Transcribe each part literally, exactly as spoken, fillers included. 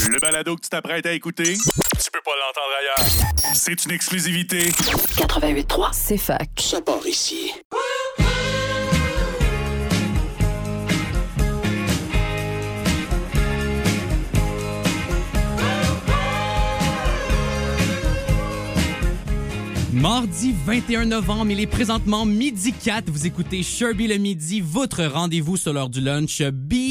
Le balado que tu t'apprêtes à écouter, tu peux pas l'entendre ailleurs. C'est une exclusivité. quatre-vingt-huit trois, C'est fac. ça part ici. Mardi vingt et un novembre, il est présentement midi quatre. Vous écoutez Sherby le midi, votre rendez-vous sur l'heure du lunch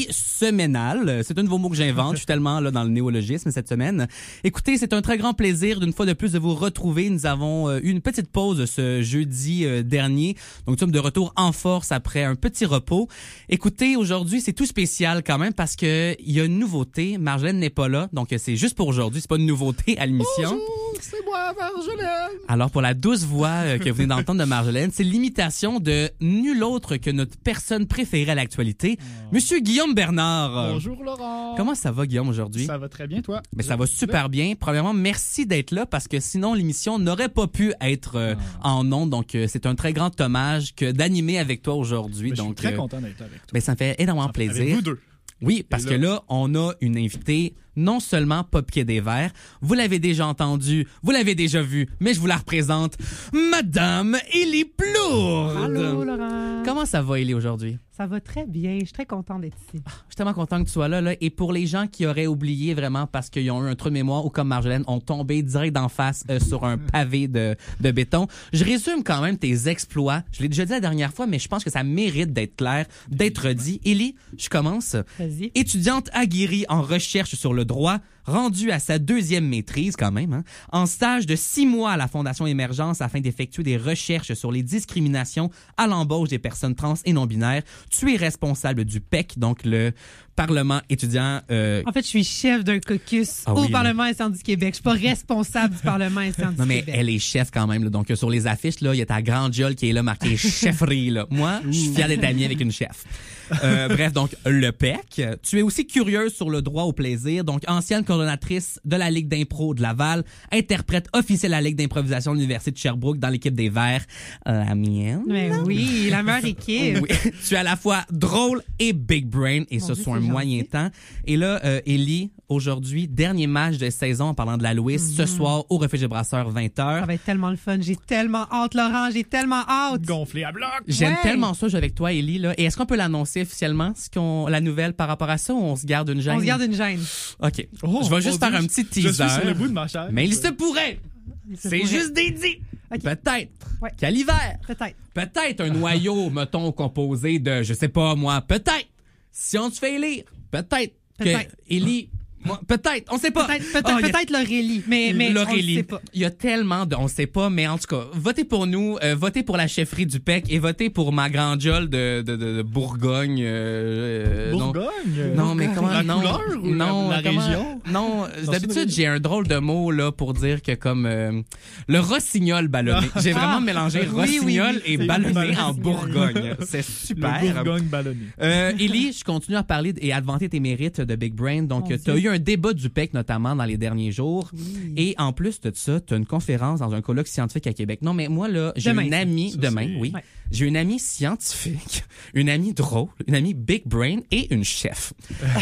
bi-seménal. C'est un nouveau mot que j'invente. Je suis tellement là dans le néologisme cette semaine. Écoutez, c'est un très grand plaisir d'une fois de plus de vous retrouver. Nous avons eu une petite pause ce jeudi dernier. Donc, nous sommes de retour en force après un petit repos. Écoutez, aujourd'hui, c'est tout spécial quand même parce que il y a une nouveauté. Marjolaine n'est pas là. Donc, c'est juste pour aujourd'hui. C'est pas une nouveauté à l'émission. Bonjour, c'est moi, Marjolaine. Alors, pour la douce voix que vous venez d'entendre de Marjolaine, c'est l'imitation de nul autre que notre personne préférée à l'actualité, oh. Monsieur Guillaume Bernard. Bonjour Laurent. Comment ça va, Guillaume, aujourd'hui? Ça va très bien, toi? Mais ça va super bien. Premièrement, merci d'être là parce que sinon, l'émission n'aurait pas pu être euh, oh. en ondes. Donc, euh, c'est un très grand hommage que d'animer avec toi aujourd'hui. Mais donc, je suis très euh, content d'être avec toi. Ben, ça me fait énormément ça plaisir. Avec vous deux. Oui, parce là, que là, on a une invitée non seulement pas pied des verts, vous l'avez déjà entendu, vous l'avez déjà vu, mais je vous la représente, Madame Élie Plourde. Allô, Laurent. Comment ça va, Élie, aujourd'hui? Ça va très bien. Je suis très contente d'être ici. Je suis tellement content que tu sois là, là. Et pour les gens qui auraient oublié vraiment parce qu'ils ont eu un trou de mémoire ou comme Marjolaine, ont tombé direct d'en face euh, sur un pavé de, de béton, je résume quand même tes exploits. Je l'ai déjà dit la dernière fois, mais je pense que ça mérite d'être clair, d'être dit. Élie, je commence. Vas-y. Étudiante aguerrie en recherche sur le droit, rendue à sa deuxième maîtrise quand même, hein, en stage de six mois à la Fondation Émergence afin d'effectuer des recherches sur les discriminations à l'embauche des personnes trans et non-binaires. Tu es responsable du P E C, donc le Parlement étudiant... Euh... En fait, je suis chef d'un caucus ah, au oui, Parlement là. étudiant du Québec. Je suis pas responsable du Parlement étudiant du non, mais Québec. Elle est chef quand même. Là. Donc, sur les affiches, là, il y a ta grande gueule qui est là, marquée chefferie. Là. Moi, je suis fier d'être amie avec une chef. Euh, bref, donc, le P E C. Tu es aussi curieuse sur le droit au plaisir. Donc, ancienne coordonnatrice de la Ligue d'impro de Laval, interprète officielle à la Ligue d'improvisation de l'Université de Sherbrooke dans l'équipe des Verts. La mienne. Mais oui, la meilleure équipe. Oui. Tu es à la fois drôle et big brain, et Mon ce Dieu, soit un c'est moyen gentil. temps. Et là, euh, Élie, aujourd'hui, dernier match de saison en parlant de la Louise, mm-hmm. ce soir au Refuge des Brasseurs, vingt heures. Ça va être tellement le fun. J'ai tellement hâte, Laurent. J'ai tellement hâte. Gonflé à bloc. J'aime Ouais. tellement ça jouer avec toi, Élie. Là. Et est-ce qu'on peut l'annoncer officiellement, ce qu'on, la nouvelle par rapport à ça, ou on se garde une gêne? On se garde une gêne. OK. Oh, je vais mon juste Dieu, faire un petit Je teaser. suis sur le bout de ma chaise. Mais il se pourrait. se C'est pourrait. juste des dits. OK. Peut-être Ouais. qu'à l'hiver, Peut-être. peut-être un noyau, mettons, composé de, je sais pas moi, peut-être, si on te fait élire, peut-être que Peut-être. Élie, moi, peut-être, on sait pas. Peut-être, peut-être, Oh, il y a- peut-être l'Aurélie. Mais, mais on le L'Aurélie. sait pas. Il y a tellement de, on sait pas, mais en tout cas, votez pour nous, euh, votez pour la chefferie du P E C et votez pour ma grande gueule de, de, de, de Bourgogne. Euh, non. Bourgogne. Non, mais comment La non, couleur ou non, la, la comment- région? Non, c'est d'habitude une- j'ai un drôle de mot là pour dire que comme euh, le rossignol ballonné. J'ai vraiment mélangé Oui, oui, rossignol oui, et c'est ballonné ballonné. en Bourgogne. C'est super. Le Bourgogne ballonné. Euh, Élie, je continue à parler et à te vanter tes mérites de Big Brain. Donc, Mon tu as Dieu. eu un débat du P E C notamment dans les derniers jours. Oui. Et en plus de ça, tu as une conférence dans un colloque scientifique à Québec. Non, mais moi, là, j'ai Demain, une ça. amie, Ça, demain, c'est- oui. Ouais. J'ai une amie scientifique, une amie drôle, une amie Big Brain et une chef.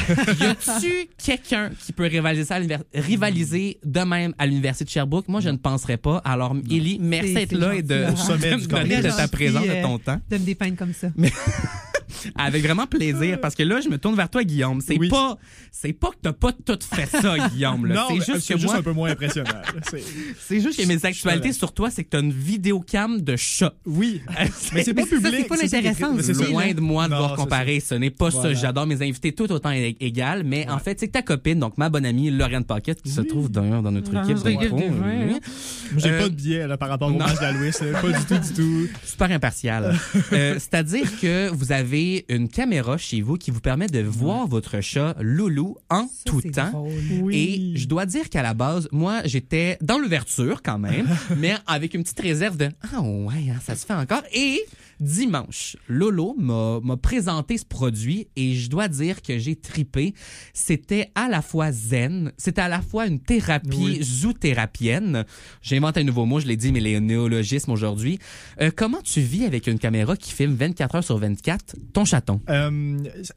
y a-tu quelqu'un qui peut rivaliser, ça à l'univers- rivaliser de même à l'université de Sherbrooke? Moi, je ne penserais pas. Alors, Élie, merci C'est- d'être c'est là et de, gentil, Au sommet de du me donner corps. de Très ta présence, gentil, de ton temps. De me dépeindre comme ça. Avec vraiment plaisir, parce que là, je me tourne vers toi, Guillaume. C'est Oui. pas, c'est pas que t'as pas tout fait ça, Guillaume. Là. Non, c'est mais juste c'est que juste moi, un peu moins impressionnant. C'est- c'est juste que mes actualités là. sur toi, c'est que t'as une vidéocam de chat. Oui. Mais c'est Mais pas ça, public. c'est pas ça qui est intéressant triste. Mais c'est ça. Loin de moi de Non, voir c'est comparer. Ce n'est pas Voilà. ça. J'adore mes invités tout autant é- égal, mais en fait, c'est que ta copine, donc ma bonne amie Lauriane Paquette, qui se trouve d'ailleurs dans notre Dans équipe. notre équipe d'impro, des vins, oui. hein. Moi, J'ai Euh, pas de biais là, par rapport au non. match de la Louis. Pas du tout, du tout. Super impartial. Euh, c'est-à-dire que vous avez une caméra chez vous qui vous permet de voir votre chat Loulou en Ça, tout c'est temps. drôle. Et je dois dire qu'à la base, moi, j'étais dans l'ouverture quand même, mais avec une petite réserve de « Ah ouais, hein, ça se fait encore. » Et Dimanche, Lolo m'a, m'a présenté ce produit et je dois dire que j'ai tripé. C'était à la fois zen, c'était à la fois une thérapie Oui. zoothérapienne. J'ai inventé un nouveau mot, je l'ai dit, mais les néologismes aujourd'hui. Euh, comment tu vis avec une caméra qui filme vingt-quatre heures sur vingt-quatre ton chaton? Euh,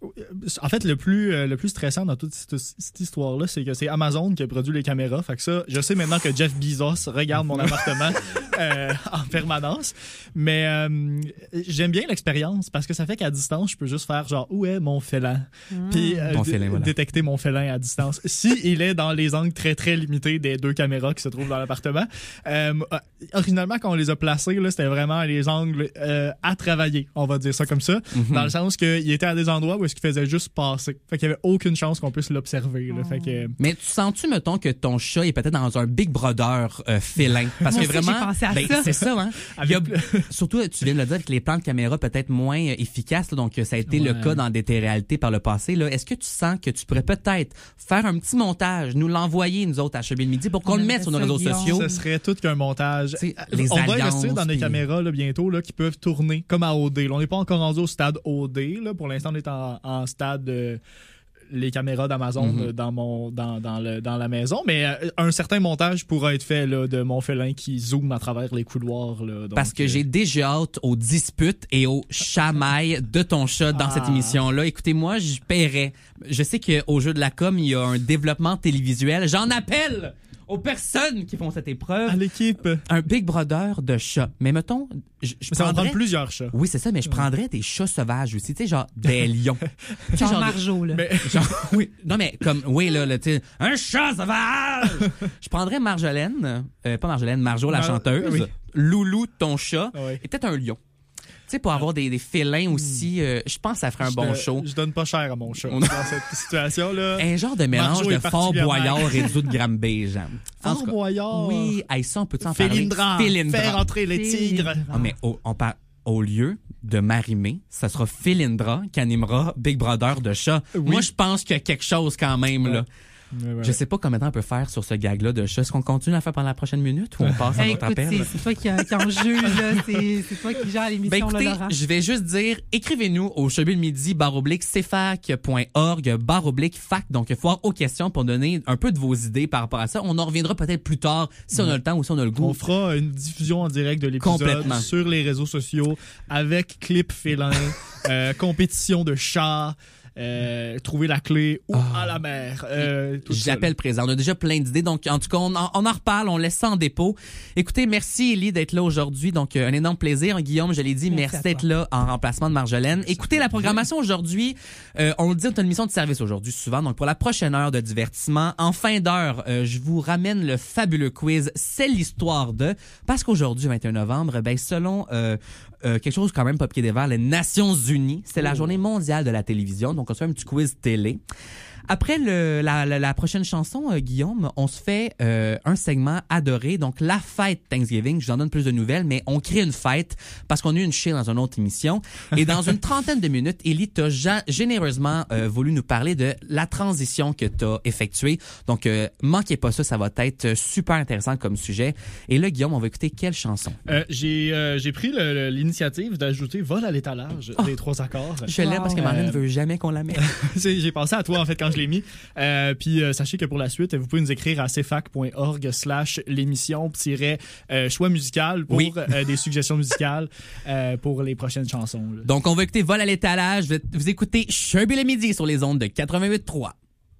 en fait, le plus, euh, le plus stressant dans toute cette, cette histoire-là, c'est que c'est Amazon qui a produit les caméras. Fait que ça, je sais maintenant que Jeff Bezos regarde mon appartement euh, en permanence. Mais euh, j'aime bien l'expérience parce que ça fait qu'à distance, je peux juste faire genre, où est mon félin? Mmh. Puis euh, Ton d- félin, voilà. détecter mon félin à distance. Si il est dans les angles très, très limités des deux caméras qui se trouvent dans l'appartement. Euh, originalement, quand on les a placés, là, c'était vraiment les angles euh, à travailler, on va dire ça comme ça. Mhm. Dans le sens qu'il était à des endroits où est-ce qu'il faisait juste passer. Fait qu'il y avait aucune chance qu'on puisse l'observer. Là. Fait que, Mais tu sens-tu, mettons, que ton chat est peut-être dans un Big Brother euh, félin? Parce Moi que aussi, vraiment, j'ai pensé à ben, ça. c'est ça, hein? Il y a, Avec surtout, tu viens de le dire, avec les plans de caméra peut-être moins euh, efficaces, là, donc euh, ça a été le Ouais. cas dans des téléréalités par le passé. Là. Est-ce que tu sens que tu pourrais peut-être faire un petit montage, nous l'envoyer, nous autres, à Chubby le Midi, pour qu'on On le aimerait mette sur nos ça, réseaux Guillaume. sociaux? ce serait tout qu'un montage. T'sais, les on va alliances, investir dans des puis- caméras là, bientôt là, qui peuvent tourner comme à O D. Là, on n'est pas encore rendu au stade O D. Là. Pour l'instant, on est en, en stade euh, les caméras d'Amazon Mhm. euh, dans mon dans, dans, le, dans la maison. Mais euh, un certain montage pourra être fait là, de mon félin qui zoome à travers les couloirs. Là. Donc, Parce que euh, j'ai déjà hâte aux disputes et aux chamailles de ton chat dans Ah. cette émission-là. Écoutez, moi, je paierais. Je sais qu'au jeu de la com, il y a un développement télévisuel. J'en appelle aux personnes qui font cette épreuve. à l'équipe. Un Big Brother de chats. Mais mettons, je, je Ça va prendrais... prendre plusieurs chats. Oui, c'est ça, mais je prendrais des chats sauvages aussi, tu sais, genre des lions. Tu sais, Genre genre- Marjo, là. Mais Genre, oui. Non, mais comme, oui, là, là tu sais, un chat sauvage! Je prendrais Marjolaine, euh, pas Marjolaine, Marjo, la Mar- chanteuse, oui. Loulou, ton chat, Ouais. et peut-être un lion. Tu sais, pour avoir des, des félins aussi, euh, je pense que ça ferait un je bon donne- show. Je donne pas cher à mon chat On- dans cette situation-là. Un genre de mélange Marjo de est Fort particulièrement- Boyard et d'eau de Granby, genre. En tout Fort cas, Boyard. Oui, hey, ça, on peut en parler? Philindra. Philindra. Faire entrer les tigres. Ah, mais au, on par- au lieu de Marimé, ça sera Philindra qui animera Big Brother de chat. Oui. Moi, je pense qu'il y a quelque chose quand même, là. Ouais, ouais. Je sais pas combien de temps on peut faire sur ce gag-là de chat. Est-ce qu'on continue à faire pendant la prochaine minute ou on passe à Hey, notre écoute, appel? c'est, c'est toi qui, qui en juge, là. C'est, c'est toi qui gère Ben l'émission, écoutez, là, Laurent. je vais juste dire, écrivez-nous au chubby le midi, barre oblique, cfac.org, barre oblique, fac. Donc, foire aux questions pour donner un peu de vos idées par rapport à ça. On en reviendra peut-être plus tard si on a le temps ou si on a le goût. On fera une diffusion en direct de l'épisode Complètement. sur les réseaux sociaux avec clip félin, euh, compétition de chats, euh, trouver la clé ou Ah. à la mer. Euh, tout ça, J'appelle présent. On a déjà plein d'idées. Donc, en tout cas, on en, on en reparle. On laisse ça en dépôt. Écoutez, merci, Élie, d'être là aujourd'hui. Donc, euh, un énorme plaisir. Guillaume, je l'ai dit, merci, Merci à d'être toi. là en remplacement de Marjolaine. Écoutez, la programmation aujourd'hui, euh, on le dit, on a une mission de service aujourd'hui souvent. Donc, pour la prochaine heure de divertissement, en fin d'heure, euh, je vous ramène le fabuleux quiz C'est l'histoire de... Parce qu'aujourd'hui, vingt et un novembre, ben, selon euh, euh, quelque chose quand même pas pied des verres, les Nations Unies, c'est la journée mondiale de la télévision. Donc, on se fait un petit quiz télé. Après le, la, la, la prochaine chanson, euh, Guillaume, on se fait euh, un segment adoré, donc la fête Thanksgiving. Je vous en donne plus de nouvelles, mais on crée une fête parce qu'on a eu une chie dans une autre émission. Et dans une trentaine de minutes, Élie, t'as ja- généreusement euh, voulu nous parler de la transition que t'as effectuée. Donc, euh, manquez pas ça, ça va être super intéressant comme sujet. Et là, Guillaume, on va écouter quelle chanson? Euh, j'ai euh, j'ai pris le- le- l'initiative d'ajouter Vol à l'étalage des trois accords. Je l'aime parce que Wow. Marine ne Euh, veut jamais qu'on la mette. C'est- J'ai pensé à toi en fait quand je l'ai mis. Euh, puis euh, sachez que pour la suite, vous pouvez nous écrire à cfac.org slash l'émission tiret euh, choix musical pour Oui. euh, des suggestions musicales euh, pour les prochaines chansons. Là. Donc, on va écouter Vol à l'étalage. Vous, vous écoutez Chubby le midi sur les ondes de quatre-vingt-huit trois.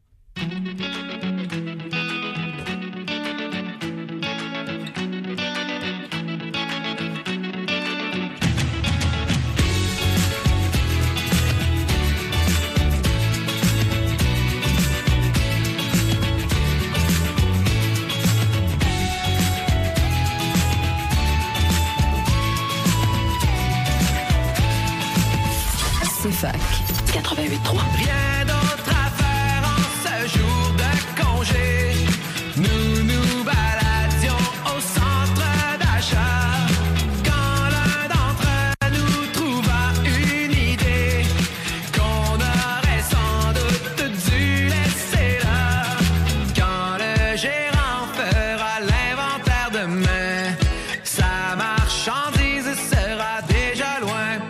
CFAC quatre-vingt-huit trois. Rien d'autre à faire en ce jour de congé. Nous nous baladions au centre d'achat. Quand l'un d'entre nous trouva une idée qu'on aurait sans doute dû laisser là. Quand le gérant fera l'inventaire demain, sa marchandise sera déjà loin.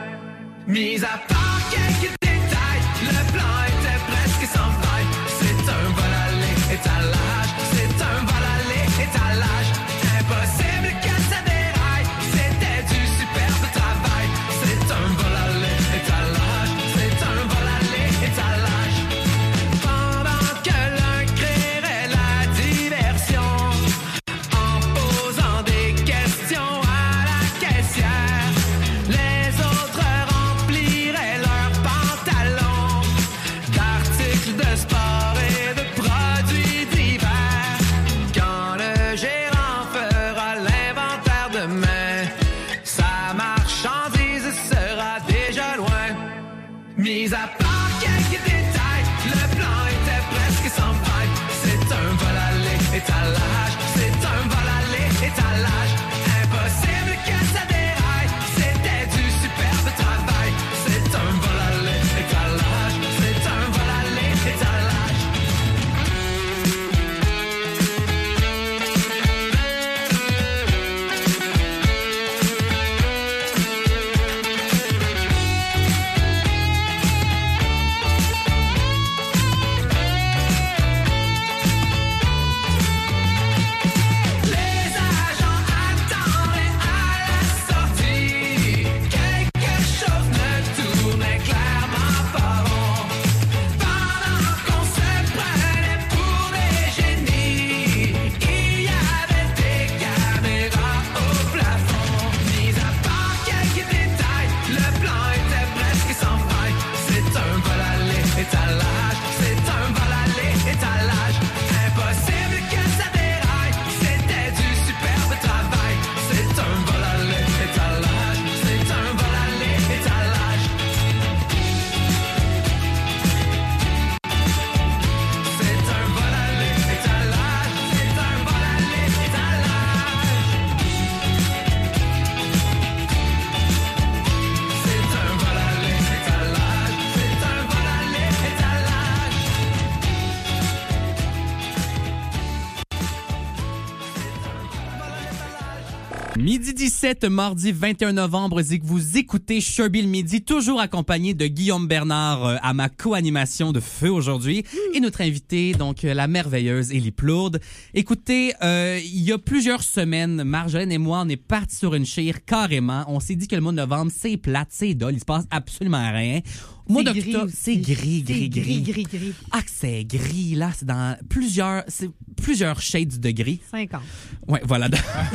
Midi dix-sept, mardi vingt et un novembre, c'est que vous écoutez Sherby le midi, toujours accompagné de Guillaume Bernard euh, à ma co-animation de feu aujourd'hui. Et notre invitée, donc euh, la merveilleuse Élie Plourde. Écoutez, euh, il y a plusieurs semaines, Marjolaine et moi, on est partis sur une chire carrément. On s'est dit que le mois de novembre, c'est plate, c'est dole, il se passe absolument rien. Au mois d'octobre, c'est gris, gris, gris. gris, gris. Ah, que c'est gris, là, c'est dans plusieurs, c'est plusieurs shades de gris. cinquante. Ouais, voilà.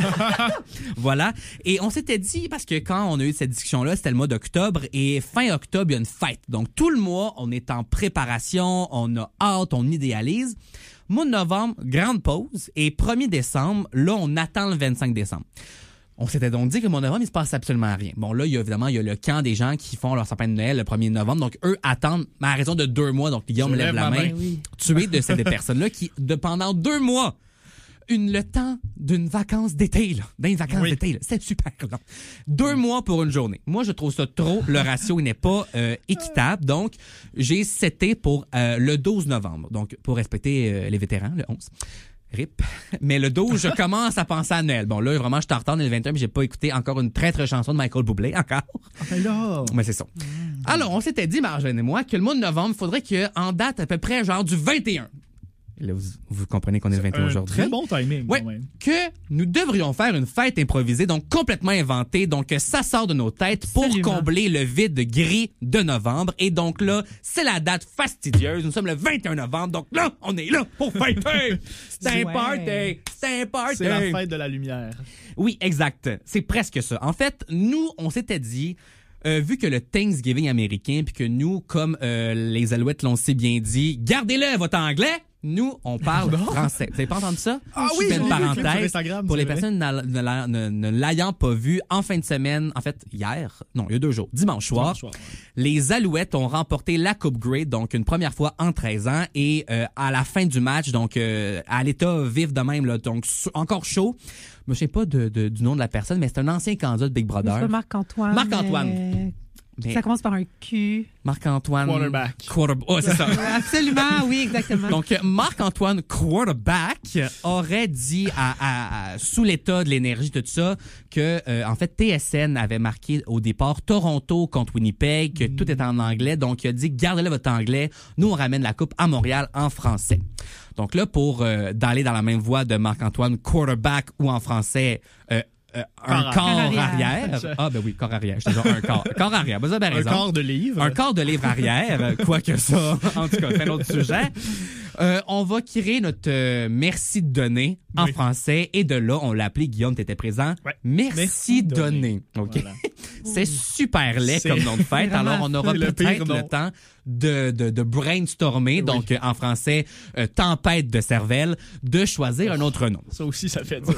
Voilà. Et on s'était dit, parce que quand on a eu cette discussion-là, c'était le mois d'octobre, et fin octobre, il y a une fête. Donc, tout le mois, on est en préparation, on a hâte, on idéalise. Mois de novembre, grande pause, et premier décembre, là, on attend le vingt-cinq décembre. On s'était donc dit que le mois de novembre, il se passe absolument rien. Bon, là, il y a évidemment, il y a le camp des gens qui font leur sapin de Noël le premier novembre. Donc, eux attendent, mais à raison de deux mois. Donc, Guillaume Je lève lève la ma main. main. Oui. Tu es de ces personnes-là qui, de pendant deux mois, une, le temps d'une vacance d'été, là. D'une vacance Oui. d'été, là. C'est super long. Deux mois pour une journée. Moi, je trouve ça trop. Le ratio, il n'est pas euh, équitable. Donc, j'ai seté pour euh, le douze novembre. Donc, pour respecter euh, les vétérans, le onze. R I P. Mais le douze, je commence à penser à Noël. Bon, là, vraiment, je suis en retard dans le vingt et un, mais j'ai pas écouté encore une traître chanson de Michael Bublé, encore. Ah, ben là. Mais c'est ça. Alors, on s'était dit, Marjolaine et moi, que le mois de novembre, il faudrait qu'en date à peu près, genre du vingt et un. Là, vous, vous comprenez qu'on est le vingt et un Un aujourd'hui. très bon timing, Ouais, quand même. que nous devrions faire une fête improvisée, donc complètement inventée, donc que ça sort de nos têtes pour Absolument. combler le vide gris de novembre. Et donc là, c'est la date fastidieuse. Nous sommes le vingt et un novembre, donc là, on est là pour fêter. C'est un Ouais. party, c'est un party. C'est la fête de la lumière. Oui, exact. C'est presque ça. En fait, nous, on s'était dit, euh, vu que le Thanksgiving américain, puis que nous, comme euh, les Alouettes l'ont si bien dit, gardez-le votre anglais. Nous, on parle français. Vous avez pas entendu ça? Ah Je oui, fais j'ai une vu le clip sur parenthèse. Instagram, Pour les c'est vrai. personnes n'a- ne, la- ne- ne l'ayant pas vu, en fin de semaine, en fait, hier, non, il y a deux jours, dimanche soir, Dimanche soir, ouais. les Alouettes ont remporté la Coupe Grey, donc une première fois en treize ans, et euh, à la fin du match, donc euh, à l'état vif de même, là, donc so- encore chaud. Je me souviens pas de, de- du nom de la personne, mais c'est un ancien candidat de Big C'est Brother. pas Marc-Antoine. Marc-Antoine. euh, Mais Ça commence par un Q. Marc-Antoine... Quarterback. Quarterback. Oh, c'est ça. Absolument, oui, exactement. Donc, euh, Marc-Antoine Quarterback aurait dit, à, à- à- sous l'état de l'énergie, tout ça, que, euh, en fait, T S N avait marqué au départ Toronto contre Winnipeg, que tout était en anglais. Donc, il a dit, gardez-le votre anglais. Nous, on ramène la coupe à Montréal en français. Donc là, pour euh, d'aller dans la même voie de Marc-Antoine Quarterback ou en français, euh, euh, un Corps corps arrière. arrière. Ah, ben oui, corps arrière. Je te dis un corps. Corps arrière. Ben, vous avez Un raison. quart de livre. Un quart de livre arrière, euh, quoique ça, en tout cas, c'est un autre sujet. Euh, on va créer notre euh, merci de donner en Oui. français et de là, on l'a appelé, Guillaume, t'étais présent. Ouais. Merci, Merci donner. donner. OK. Voilà. C'est super laid C'est comme nom de fête. vraiment Alors, on aura le peut-être pire nom. le temps de, de, de brainstormer, donc euh, en français, euh, tempête de cervelle, de choisir un autre nom. Ça aussi, ça fait dur.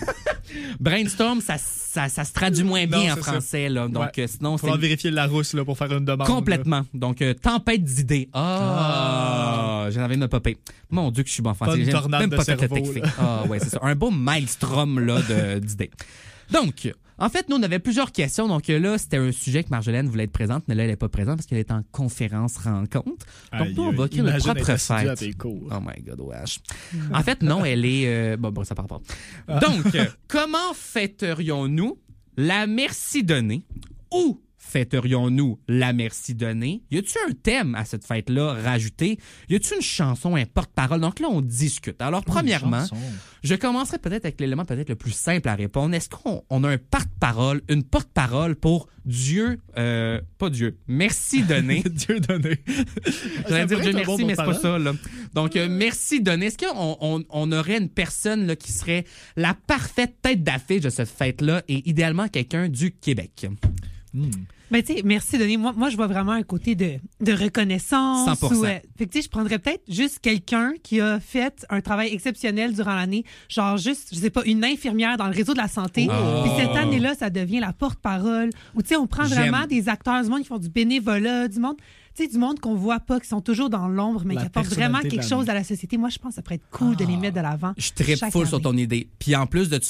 Brainstorm, ça, ça, ça se traduit moins Non, bien en c'est ça. français, là. Donc, Ouais. euh, sinon, Faudra c'est vérifier le Larousse là, pour faire une demande. là. complètement. Donc, euh, tempête d'idées. Ah, j'ai envie de me popper. Mon Dieu que je suis bon en français. Pas une J'aime tornade même de pas ta cerveau, tête là. Ah, ouais, c'est ça. Un beau maelstrom, là, de- d'idées. Donc, en fait, nous, on avait plusieurs questions. Donc euh, là, c'était un sujet que Marjolaine voulait être présente, mais là, elle n'est pas présente parce qu'elle est en conférence rencontre. Donc, Aïe, nous, on va aïe, créer notre imagine propre être assidu à fête. tes cours. Oh my God, wesh. En fait, non, elle est... euh, Bon, bon, ça part pas. Donc, euh, comment fêterions-nous la merci donnée ou fêterions-nous la merci donnée? Y a-tu un thème à cette fête-là rajouté? Y a-tu une chanson, un porte-parole? Donc là, on discute. Alors, premièrement, Chanson. je commencerai peut-être avec l'élément peut-être le plus simple à répondre. Est-ce qu'on on a un porte-parole, une porte-parole pour Dieu, euh, pas Dieu, merci donné? Dieu donné. J'allais Ça dire pourrait Dieu être un bon merci, mais c'est pas porte-parole. ça, là. Donc, euh, merci donné. Est-ce qu'on on, on aurait une personne là, qui serait la parfaite tête d'affiche de cette fête-là et idéalement quelqu'un du Québec? Hmm. Ben, tu sais, merci, Denis. Moi, moi, je vois vraiment un côté de, de reconnaissance. cent pour cent. Ou, euh, fait que, tu sais, je prendrais peut-être juste quelqu'un qui a fait un travail exceptionnel durant l'année. Genre, juste, je sais pas, une infirmière dans le réseau de la santé. Oh. Puis cette année-là, ça devient la porte-parole. Ou, tu sais, on prend J'aime. vraiment des acteurs du monde qui font du bénévolat, du monde, tu sais, du monde qu'on voit pas, qui sont toujours dans l'ombre, mais La qui apportent vraiment personnalité de quelque l'année. chose à la société. Moi, je pense que ça pourrait être cool de les mettre de l'avant. Je trippe chaque full sur année. ton idée. Puis en plus de ça,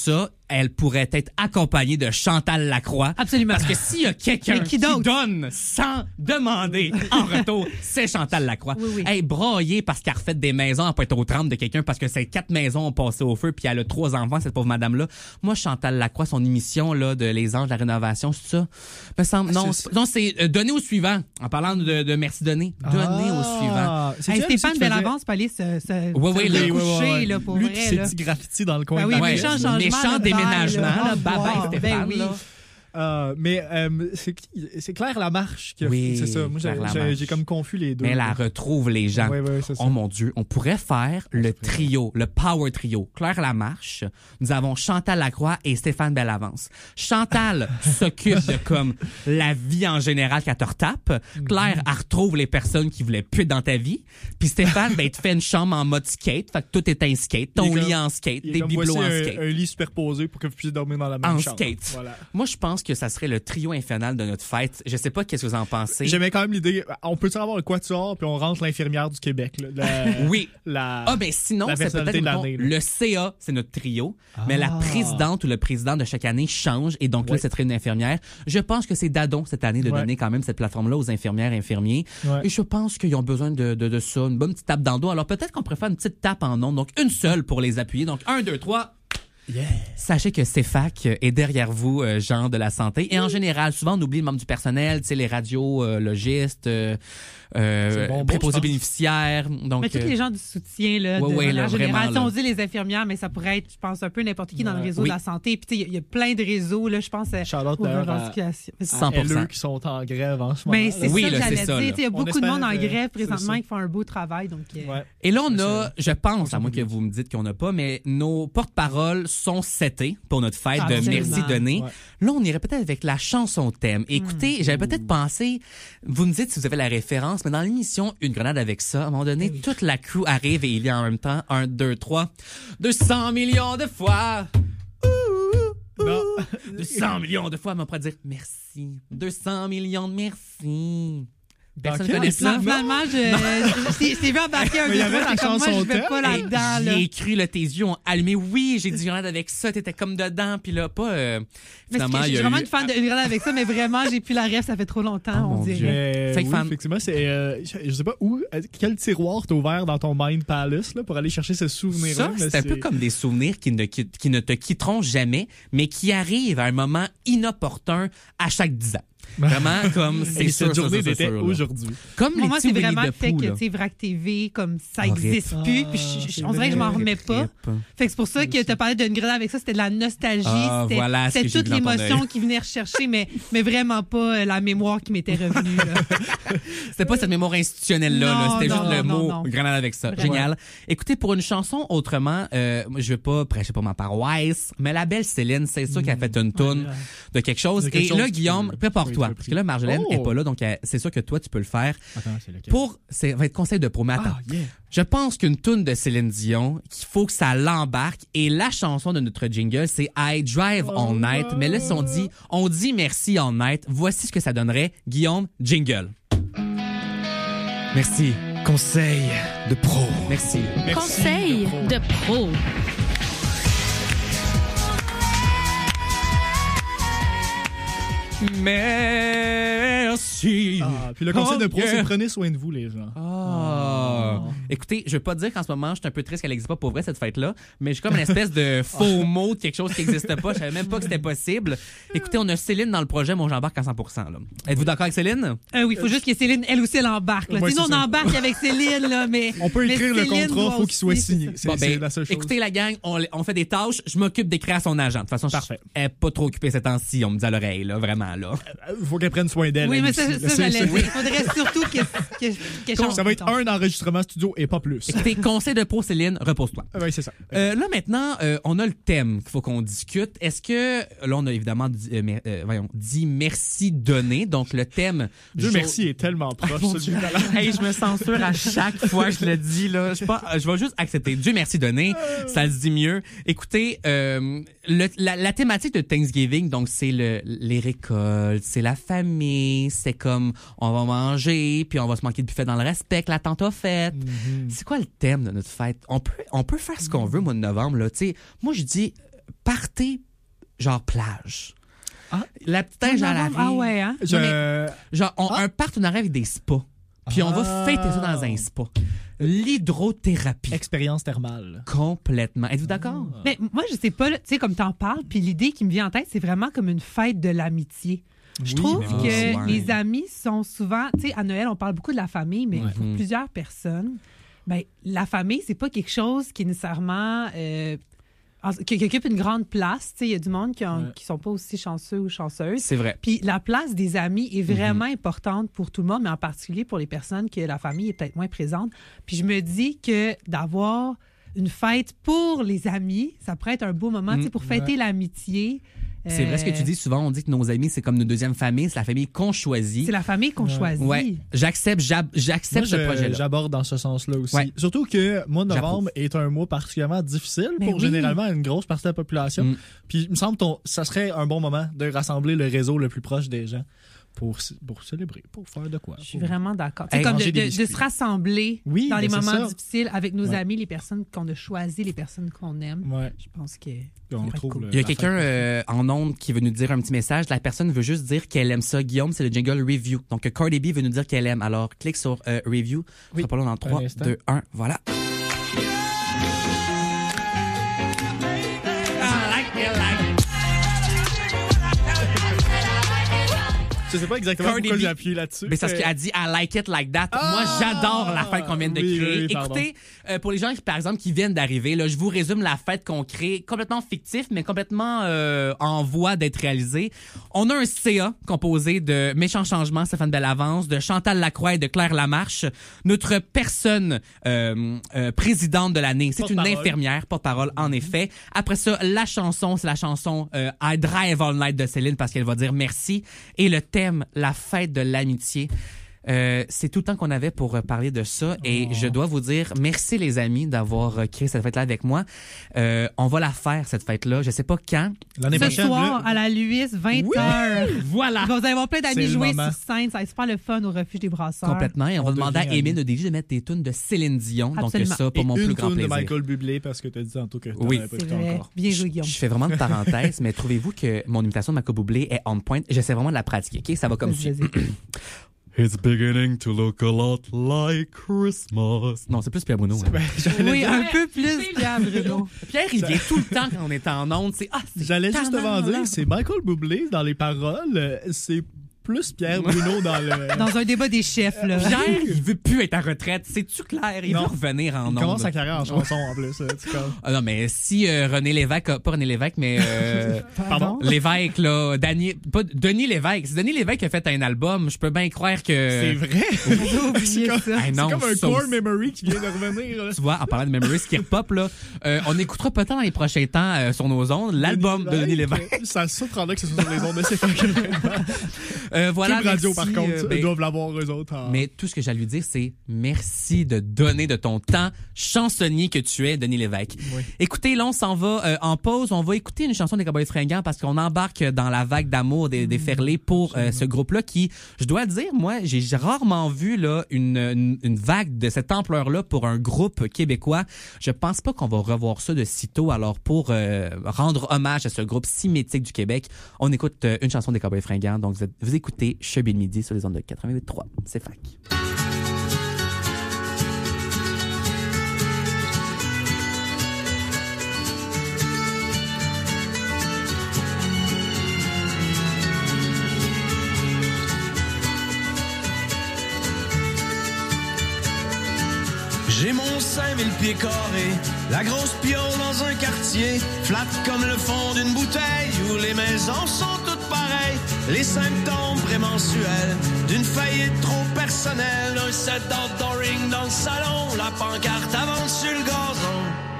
elle pourrait être accompagnée de Chantal Lacroix. Absolument. Parce que s'il y a quelqu'un Mais qui qui, d'autre? donne sans demander en retour, c'est Chantal Lacroix. Oui, oui. Hey, brailler parce qu'elle a refait des maisons à Pointe-aux-Trembles de quelqu'un parce que ces quatre maisons ont passé au feu puis elle a trois enfants, cette pauvre madame-là. Moi, Chantal Lacroix, son émission là de Les Anges de la rénovation, c'est ça? Me semble, non, c'est- c'est, non, c'est euh, donner au suivant. En parlant de, de merci donner. Donner Ah, au suivant. c'est Hey, elle aussi Stéphane qui faisait- Bellavance peut aller se, se, Ouais, ouais, se là, coucher, Oui, oui, oui. là, pour Lui vrai. pis ses là. petits graffitis dans le coin Ben de oui, la Ouais, méchant maison. changement. méchant de déménagement, bail, là. Bye bye, Wow, Stéphane, ben oui. là. Euh, mais euh, c'est qui- c'est Claire Lamarche qui a Oui, fait c'est ça. Moi, j'ai- Claire j'ai Lamarche. j'ai comme confus les deux. Mais elle retrouve les gens. Ouais, ouais, c'est ça. Oh mon Dieu, on pourrait faire le trio, le power trio. Claire Lamarche, nous avons Chantal Lacroix et Stéphane Bellavance. Chantal s'occupe de comme la vie en général qu'elle te retape. Claire, elle retrouve les personnes qui voulaient plus dans ta vie. Puis Stéphane, ben, il te fait une chambre en mode skate. Fait que tout est un skate. Ton Il est lit comme- en skate, Il est des comme, bibelots voici en un, skate. un lit superposé pour que vous puissiez dormir dans la même En chambre. skate. Voilà. Moi, je pense que ça serait le trio infernal de notre fête. Je sais pas qu'est-ce que vous en pensez. J'aimais quand même l'idée. On peut avoir le quatuor puis on rentre l'infirmière du Québec. Là, la, Oui. La, Ah, ben sinon, la c'est personnalité peut-être, de mettons, l'année, là. le C A, c'est notre trio, mais la Ah. présidente ou le président de chaque année change et donc là, Oui. c'est une infirmière. Je pense que c'est Dadon cette année de Ouais. donner quand même cette plateforme-là aux infirmières et infirmiers. Ouais. Et je pense qu'ils ont besoin de, de, de ça, une bonne petite tape dans le dos. Alors peut-être qu'on pourrait faire une petite tape en ondes, donc une seule pour les appuyer. Donc un, deux, trois... Yeah. Sachez que C F A C est derrière vous, euh, gens de la santé. Et en général, souvent, on oublie les membres du personnel, tu sais, les radiologistes, euh, euh, C'est bon, bon, préposés je pense. bénéficiaires. Donc, Mais tous euh, les gens du soutien, là, Ouais, de ouais, là, manière générale. vraiment, Tu sais, on dit les infirmières, mais ça pourrait être, je pense, un peu n'importe qui dans le Ouais. réseau Oui. de la santé. Puis, tu sais, il y, a- il y a plein de réseaux, là, je pense, euh, Shout-out aux d'ailleurs à- revendications. cent pour cent. L E qui sont en grève en ce moment. Mais c'est Oui, ça que là, c'est j'allais ça, dire. là. Tu sais, Il y a On beaucoup de monde en espère, euh, grève c'est présentement ça. qui font un beau travail. Donc, euh, Ouais. Et là, on Mais a, je pense, à moins que vous me dites qu'on n'a pas, mais nos porte-paroles sont setés pour notre fête de Absolument. Merci Donné. Ouais. Là, on irait peut-être avec la chanson thème. Écoutez, Hmm. j'avais peut-être pensé, vous me dites si vous avez la référence, mais dans l'émission Une grenade avec ça, à un moment donné, toute la crew arrive et il y a en même temps un, deux, trois, deux cents millions de fois. Non. deux cents millions de fois, mais on pourrait dire merci. deux cents millions de merci. Personne quel connaît ça? non, finalement, je, je, je t'ai- je t'ai vu embarquer un Mais il y peu avait trop des dans comme moi, chansons je vais thème. pas là-dedans. Hey, Là. J'ai écrit, là, tes yeux ont allumé. Oui, j'ai dit grenade avec ça, t'étais comme dedans, puis là, pas... euh, Mais c'est finalement, que je il y suis a vraiment eu- une fan de une grenade avec ça, mais vraiment, j'ai plus la rêve, ça fait trop longtemps, Oh, on mon dirait. Dieu. Mais Fake oui, fan. effectivement, c'est. euh, je, je sais pas où. euh, Quel tiroir t'as ouvert dans ton Mind Palace là, pour aller chercher ce souvenir-là? Ça, mais c'est un peu comme des souvenirs qui ne, qui, qui ne te quitteront jamais, mais qui arrivent à un moment inopportun à chaque dix ans. Vraiment, comme c'est Et sûr, cette sûr, journée sûr, était sûr, là. aujourd'hui. Comme les Moi, petits c'est Winnie vraiment the le fait Pooh, que, là. tu sais, Vrac T V, comme ça Horrible. existe plus, puis je- je- c'est on dirait que je m'en vrai. remets pas. Rip. Fait que c'est pour ça que tu as parlé d'une grenade avec ça, c'était de la nostalgie, Ah, c'était voilà ce que c'était j'ai toute vu dans ton l'émotion œil. qui venait rechercher, mais, mais vraiment pas euh, la mémoire qui m'était revenue. là. C'était pas cette mémoire institutionnelle-là, là. Non, C'était non, juste le non, mot non. grenade avec ça. Vraiment. Génial. Écoutez, pour une chanson autrement, euh, moi, je veux pas prêcher pour ma paroisse, mais la belle Céline, c'est sûr qu'elle a fait une toune Voilà. de quelque chose. De quelque Et chose là, qui Guillaume, peut- prépare-toi. oui, Parce que là, Marjolaine Oh! est pas là, donc euh, c'est sûr que toi, tu peux le faire. Attends, c'est lequel? Pour, c'est, va être conseil de pro, mais attends. Ah, yeah. Je pense qu'une toune de Céline Dion, qu'il faut que ça l'embarque. Et la chanson de notre jingle, c'est I Drive All Night. Mais là, si on dit, on dit merci all night, voici ce que ça donnerait. Guillaume, jingle. Merci. Conseil de pro. Merci. Merci, Conseil pro. de pro. Merci. Ah, puis le conseil Oh, de pro, yeah. c'est prenez soin de vous, les gens. Ah. Écoutez, je veux pas dire qu'en ce moment, je suis un peu triste qu'elle n'existe pas pour vrai, cette fête-là, mais j'ai comme une espèce de faux mot de quelque chose qui n'existe pas. Je savais même pas que c'était possible. Écoutez, on a Céline dans le projet, moi j'embarque à cent pour cent. Là. Êtes-vous d'accord avec Céline? Euh, oui, il faut juste que Céline, elle aussi, elle embarque. Là. Ouais, Sinon, c'est on ça. embarque avec Céline, là, mais. On peut mais écrire le Céline contrat, doit faut qu'il soit aussi, signé. C'est c'est Bon, c'est ben, la seule chose. écoutez la gang, on, on fait des tâches, je m'occupe d'écrire à son agent. De toute façon, Parfait. je- elle est pas trop occupée ces temps-ci, on me dit à l'oreille, là, vraiment, là. Il faut qu'elle prenne soin d'elle. Oui, elle mais ça, aussi. ça, C'est- j'allais c'est- dire. Il faudrait surtout que- que- qu'elle change. Ça va être un enregistrement studio et pas plus. Écoutez, conseil de pro, Céline, repose-toi. Oui, c'est ça. Euh, là, maintenant, euh, on a le thème qu'il faut qu'on discute. Est-ce que, là, on a évidemment dit, euh, mer- euh, voyons, dit merci donné. Donc, le thème... Dieu Jo- merci est tellement proche. Mon ça, Dieu. du talent. Hey, je me censure à chaque fois que je le dis, là. Je, sais pas, je vais juste accepter. Dieu merci donné. Ça se dit mieux. Écoutez, euh, le- la, la thématique de Thanksgiving, donc, c'est le, les récoltes, c'est la famille, c'est comme, on va manger, puis on va se manquer de buffet dans le respect que la tante a fait. C'est quoi le thème de notre fête? On peut, on peut faire ce qu'on veut, au mois de novembre, là. Tu sais, moi, je dis, partez genre plage. Ah. La petite neige à la rive. Ah ouais, hein? Je... Non, mais- Genre, on, Ah. un partenariat avec des spas. Puis on va Ah. fêter ça dans un spa. L'hydrothérapie. Expérience thermale. Complètement. Êtes-vous d'accord? Mais moi, je sais pas, là, tu sais, comme t'en parles, puis l'idée qui me vient en tête, c'est vraiment comme une fête de l'amitié. Je Oui, trouve mais que ouais. les amis sont souvent, tu sais, à Noël, on parle beaucoup de la famille, mais Ouais. pour Mhm. plusieurs personnes, ben, la famille, c'est pas quelque chose qui est nécessairement euh, en- qui, qui occupe une grande place. Tu sais, il y a du monde qui, ont- Ouais. qui sont pas aussi chanceux ou chanceuses. C'est vrai. Puis la place des amis est vraiment Mhm. importante pour tout le monde, mais en particulier pour les personnes que la famille est peut-être moins présente. Puis je me dis que d'avoir une fête pour les amis, ça pourrait être un beau moment, tu sais, pour fêter l'amitié. C'est vrai ce que tu dis. Souvent, on dit que nos amis, c'est comme nos deuxième famille. C'est la famille qu'on choisit. C'est la famille qu'on Ouais. choisit. Ouais. J'accepte, j'ab- j'accepte Moi, ce je- projet-là. J'aborde dans ce sens-là aussi. Ouais. Surtout que mois de novembre est un mois particulièrement difficile Mais pour oui. généralement une grosse partie de la population. Mm. Puis il me semble que ton- ça serait un bon moment de rassembler le réseau le plus proche des gens pour, pour célébrer, pour faire de quoi. Je suis pour- vraiment d'accord. Tu sais, Hey, comme de, manger des de- de biscuits. se rassembler Oui, dans les ben, c'est moments ça. difficiles avec nos Ouais. amis, les personnes qu'on a choisies, les personnes qu'on aime. Ouais. Je pense que On ça va être trouve cool. le- Il y a la quelqu'un fête. euh, en ondes qui veut nous dire un petit message. La personne veut juste dire qu'elle aime ça. Guillaume, c'est le jingle review. Donc, Cardi B veut nous dire qu'elle aime. Alors, clique sur euh, review. On Oui. sera pas long dans trois, instant. deux, un. Voilà. Je sais pas exactement Cardi pourquoi B. j'ai appuyé là-dessus. Mais c'est parce mais- qu'elle a dit I like it like that. Ah! Moi, j'adore la fête qu'on vient de Oui, créer. oui, oui, pardon. Écoutez, euh, pour les gens qui, par exemple, qui viennent d'arriver, là, je vous résume la fête qu'on crée, complètement fictif, mais complètement euh, en voie d'être réalisé. On a un C A composé de Méchants Changements, Stéphane Bellavance, de Chantal Lacroix et de Claire Lamarche. Notre personne euh, euh, présidente de l'année, c'est une Porte-parole. infirmière, porte-parole, en effet. Après ça, la chanson, c'est la chanson euh, I Drive All Night de Céline parce qu'elle va dire merci. Et le thème, la fête de l'amitié. Euh, c'est tout le temps qu'on avait pour euh, parler de ça et Oh. je dois vous dire merci les amis d'avoir euh, créé cette fête-là avec moi. Euh, on va la faire cette fête-là, je sais pas quand. L'année Ce prochaine, soir, là, à la Luis, vingt Oui! heures. Voilà. Vous allez avoir plein C'est d'amis le jouer moment. sur scène. Ça va être super le fun au refuge des brasseurs. Complètement. Et on, va On demander à devient Émile amis. de D J de mettre des tunes de Céline Dion. Donc Absolument. ça, pour et mon une plus grand toune de plaisir. Michael Bublé parce que t'as dit tantôt que t'en Oui. avais pas C'est écouté vrai. encore. Bien joué, Je, Guillaume. je fais vraiment de parenthèse, mais trouvez-vous que mon imitation de Michael Bublé est on point? J'essaie vraiment de la pratiquer. Ok, ça va comme Vas-y, suit. vas-y. It's beginning to look a lot like Christmas. Non, c'est plus Pierre Bruno. hein. Ben, j'allais Oui, dire- un peu plus, Pierre Bruno. Pierre, il vient tout le temps quand on est en onde. C'est ah, c'est J'allais tannant, justement là. dire, c'est Michael Bublé dans les paroles, euh, c'est plus Pierre Bruno dans le... Dans un débat des chefs, là. Pierre, il veut plus être à retraite. C'est-tu clair? Il Non. veut revenir en Il onde. commence sa carrière en chanson en plus. euh, tu vois. Ah non, mais si euh, René Lévesque, a- pas René Lévesque, mais euh, Pardon? Lévesque, là, Dani, pas Denis Lévesque. Si Denis Lévesque a fait un album, je peux bien croire que... C'est vrai? J'ai oublié C'est comme- ça. Hey, non, C'est comme un ça core aussi. memory qui vient de revenir. là. Tu vois, en parlant de Memories qui repop, là, euh, on écoutera peut-être dans les prochains temps euh, sur nos ondes l'album de Denis Lévesque. Ça surprendrait que ce soit sur les ondes de c'est Euh, voilà, Cube Radio, merci, par contre, euh, ils ben, doivent l'avoir eux autres. en- mais tout ce que j'ai à lui dire, c'est merci de donner de ton temps, chansonnier que tu es, Denis Lévesque. Oui. Écoutez, là, on s'en va euh, en pause. On va écouter une chanson des Cowboys Fringants parce qu'on embarque dans la vague d'amour des, des Ferlés pour euh, ce groupe-là qui, je dois le dire, moi, j'ai rarement vu là une, une, une vague de cette ampleur-là pour un groupe québécois. Je pense pas qu'on va revoir ça de sitôt. Alors, pour euh, rendre hommage à ce groupe si mythique du Québec, on écoute euh, une chanson des Cowboys Fringants. Donc, vous, êtes- vous écoutez Chubby le midi sur les ondes de quatre-vingt-huit trois. C'est fac. J'ai mon cinq mille pieds carrés, la grosse piole dans un quartier, flat comme le fond d'une bouteille où les maisons sont toutes pareilles. Les symptômes prémensuels d'une faillite trop personnelle, un set d'outdooring dans le salon, la pancarte avance sur le gazon.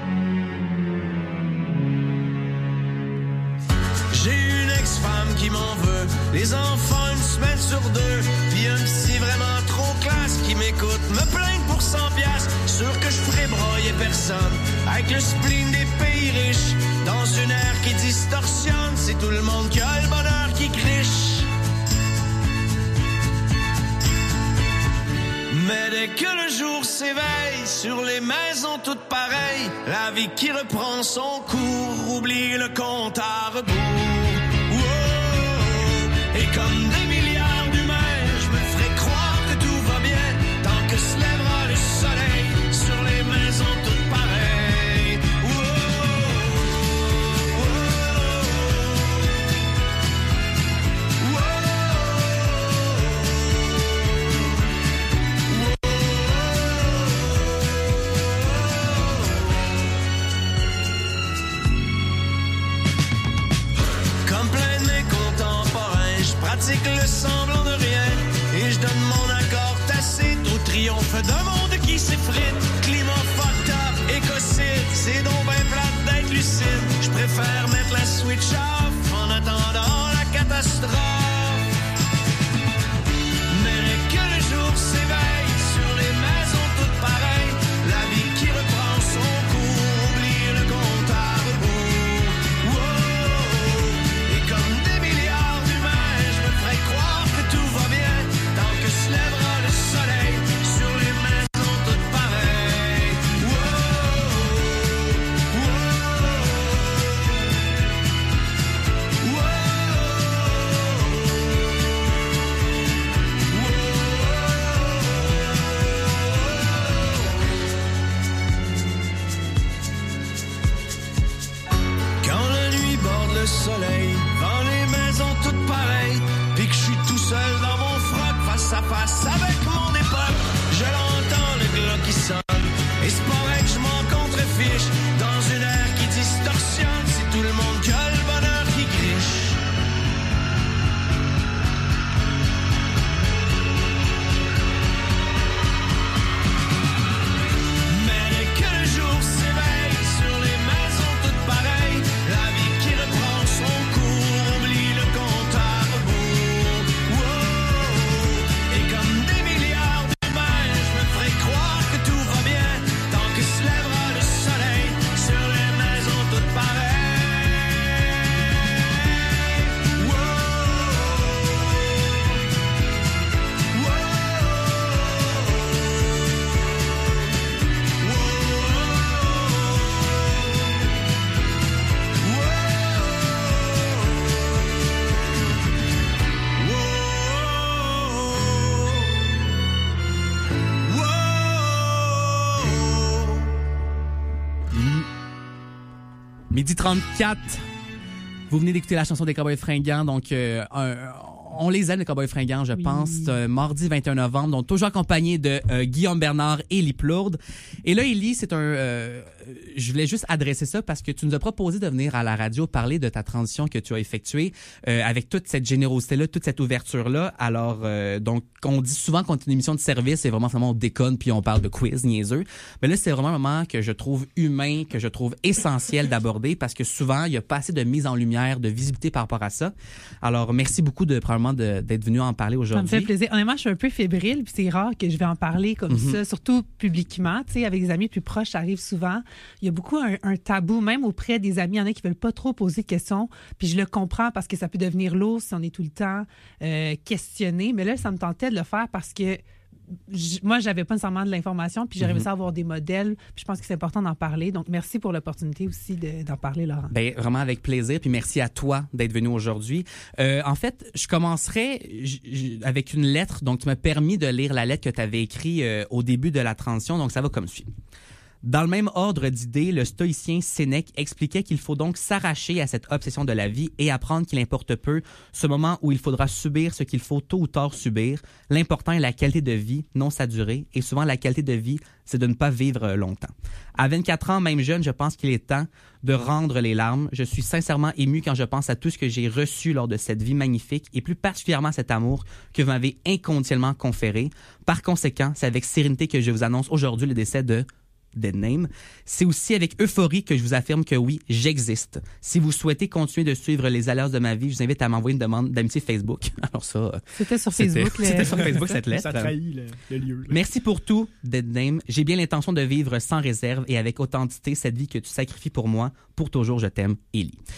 J'ai une ex-femme qui m'en veut, les enfants une semaine sur deux, puis un psy vraiment trop classe qui m'écoute, me plaindre pour cent piastres, sûr que je ferai broyer personne, avec le spleen des pays riches, dans une ère qui distorsionne, c'est tout le monde qui a le bonheur qui criche. Mais dès que le jour s'éveille, sur les maisons toutes pareilles, la vie qui reprend son cours, oublie le compte à rebours. Wow. Et comme des milliards d'humains, je me ferai croire que tout va bien, tant que se lèvera le soleil, sur les maisons toutes pareilles. Wow. Wow. Comme plein de mes contemporains, je pratique le semblant de rien et je donne mon accord tacite au triomphe d'un monde qui s'effrite. Climat fucked up, écocide, c'est donc ben plate d'être lucide. Je préfère mettre la switch off en attendant la catastrophe. Mais dès que le jour s'éveille, sur les maisons toutes pareilles, la vie qui reprend son cours, oublie le compte à rebours. Wow. Et comme des milliards d'humains, je me ferai croire que tout va bien, tant que se lèvera le soleil, sur les maisons toutes pareilles. Wow. Wow. Quand la nuit borde le soleil, dans les maisons toutes pareilles, puis que je suis tout seul dans mon froc, face à face avec mon époque, je l'entends le glas qui sonne, et c'est pas vrai que je m'en contrefiche, dans une ère qui distorsionne, c'est tout le monde qui a le bonheur qui griche. Mais dès que le jour s'éveille, sur les maisons toutes pareilles, la vie qui reprend son cours, oublie le compte à rebours. Wow. Et comme des milliards d'humains, je me ferai croire que tout va bien, tant que se lèvera le soleil, sur les maisons toutes pareilles. Wow. Midi trente-quatre. Vous venez d'écouter la chanson des Cowboys Fringants, donc euh, un, on les aime, les Cowboys Fringants, je Oui. pense. Euh, mardi vingt et un novembre, donc toujours accompagné de euh, Guillaume Bernard et Élie Plourde. Et là, Élie, c'est un... Euh, je voulais juste adresser ça parce que tu nous as proposé de venir à la radio parler de ta transition que tu as effectuée euh, avec toute cette générosité-là, toute cette ouverture-là. Alors, euh, donc, on dit souvent qu'on est une émission de service, c'est vraiment seulement on déconne puis on parle de quiz niaiseux. Mais là, c'est vraiment un moment que je trouve humain, que je trouve essentiel d'aborder parce que souvent, il n'y a pas assez de mise en lumière, de visibilité par rapport à ça. Alors, merci beaucoup de probablement de, d'être venu en parler aujourd'hui. Ça me fait plaisir. Honnêtement, je suis un peu fébrile, puis c'est rare que je vais en parler comme Mm-hmm. ça, surtout publiquement. Tu sais, avec des amis plus proches, ça arrive souvent. Il y a beaucoup un, un tabou, même auprès des amis. Il y en a qui veulent pas trop poser de questions, puis je le comprends parce que ça peut devenir lourd si on est tout le temps euh, questionné. Mais là, ça me tentait de le faire parce que j- moi, j'avais pas nécessairement de l'information, puis j'aurais Mm-hmm. aimé ça avoir des modèles. Puis je pense que c'est important d'en parler. Donc, merci pour l'opportunité aussi de- d'en parler, Laurent. Ben vraiment avec plaisir, puis merci à toi d'être venu aujourd'hui. Euh, en fait, je commencerai j- j- avec une lettre. Donc, tu m'as permis de lire la lettre que tu avais écrite euh, au début de la transition. Donc, ça va comme suit. Dans le même ordre d'idées, le stoïcien Sénèque expliquait qu'il faut donc s'arracher à cette obsession de la vie et apprendre qu'il importe peu ce moment où il faudra subir ce qu'il faut tôt ou tard subir. L'important est la qualité de vie, non sa durée. Et souvent, la qualité de vie, c'est de ne pas vivre longtemps. À vingt-quatre ans, même jeune, je pense qu'il est temps de rendre les larmes. Je suis sincèrement ému quand je pense à tout ce que j'ai reçu lors de cette vie magnifique et plus particulièrement cet amour que vous m'avez inconditionnellement conféré. Par conséquent, c'est avec sérénité que je vous annonce aujourd'hui le décès de Dead Name. C'est aussi avec euphorie que je vous affirme que oui, j'existe. Si vous souhaitez continuer de suivre les aléas de ma vie, je vous invite à m'envoyer une demande d'amitié Facebook. Alors ça, C'était sur c'était, Facebook. le- c'était sur Facebook cette lettre. Ça trahit le, le lieu. là. Merci pour tout, Dead Name. J'ai bien l'intention de vivre sans réserve et avec authenticité cette vie que tu sacrifies pour moi. Pour toujours, je t'aime, Élie.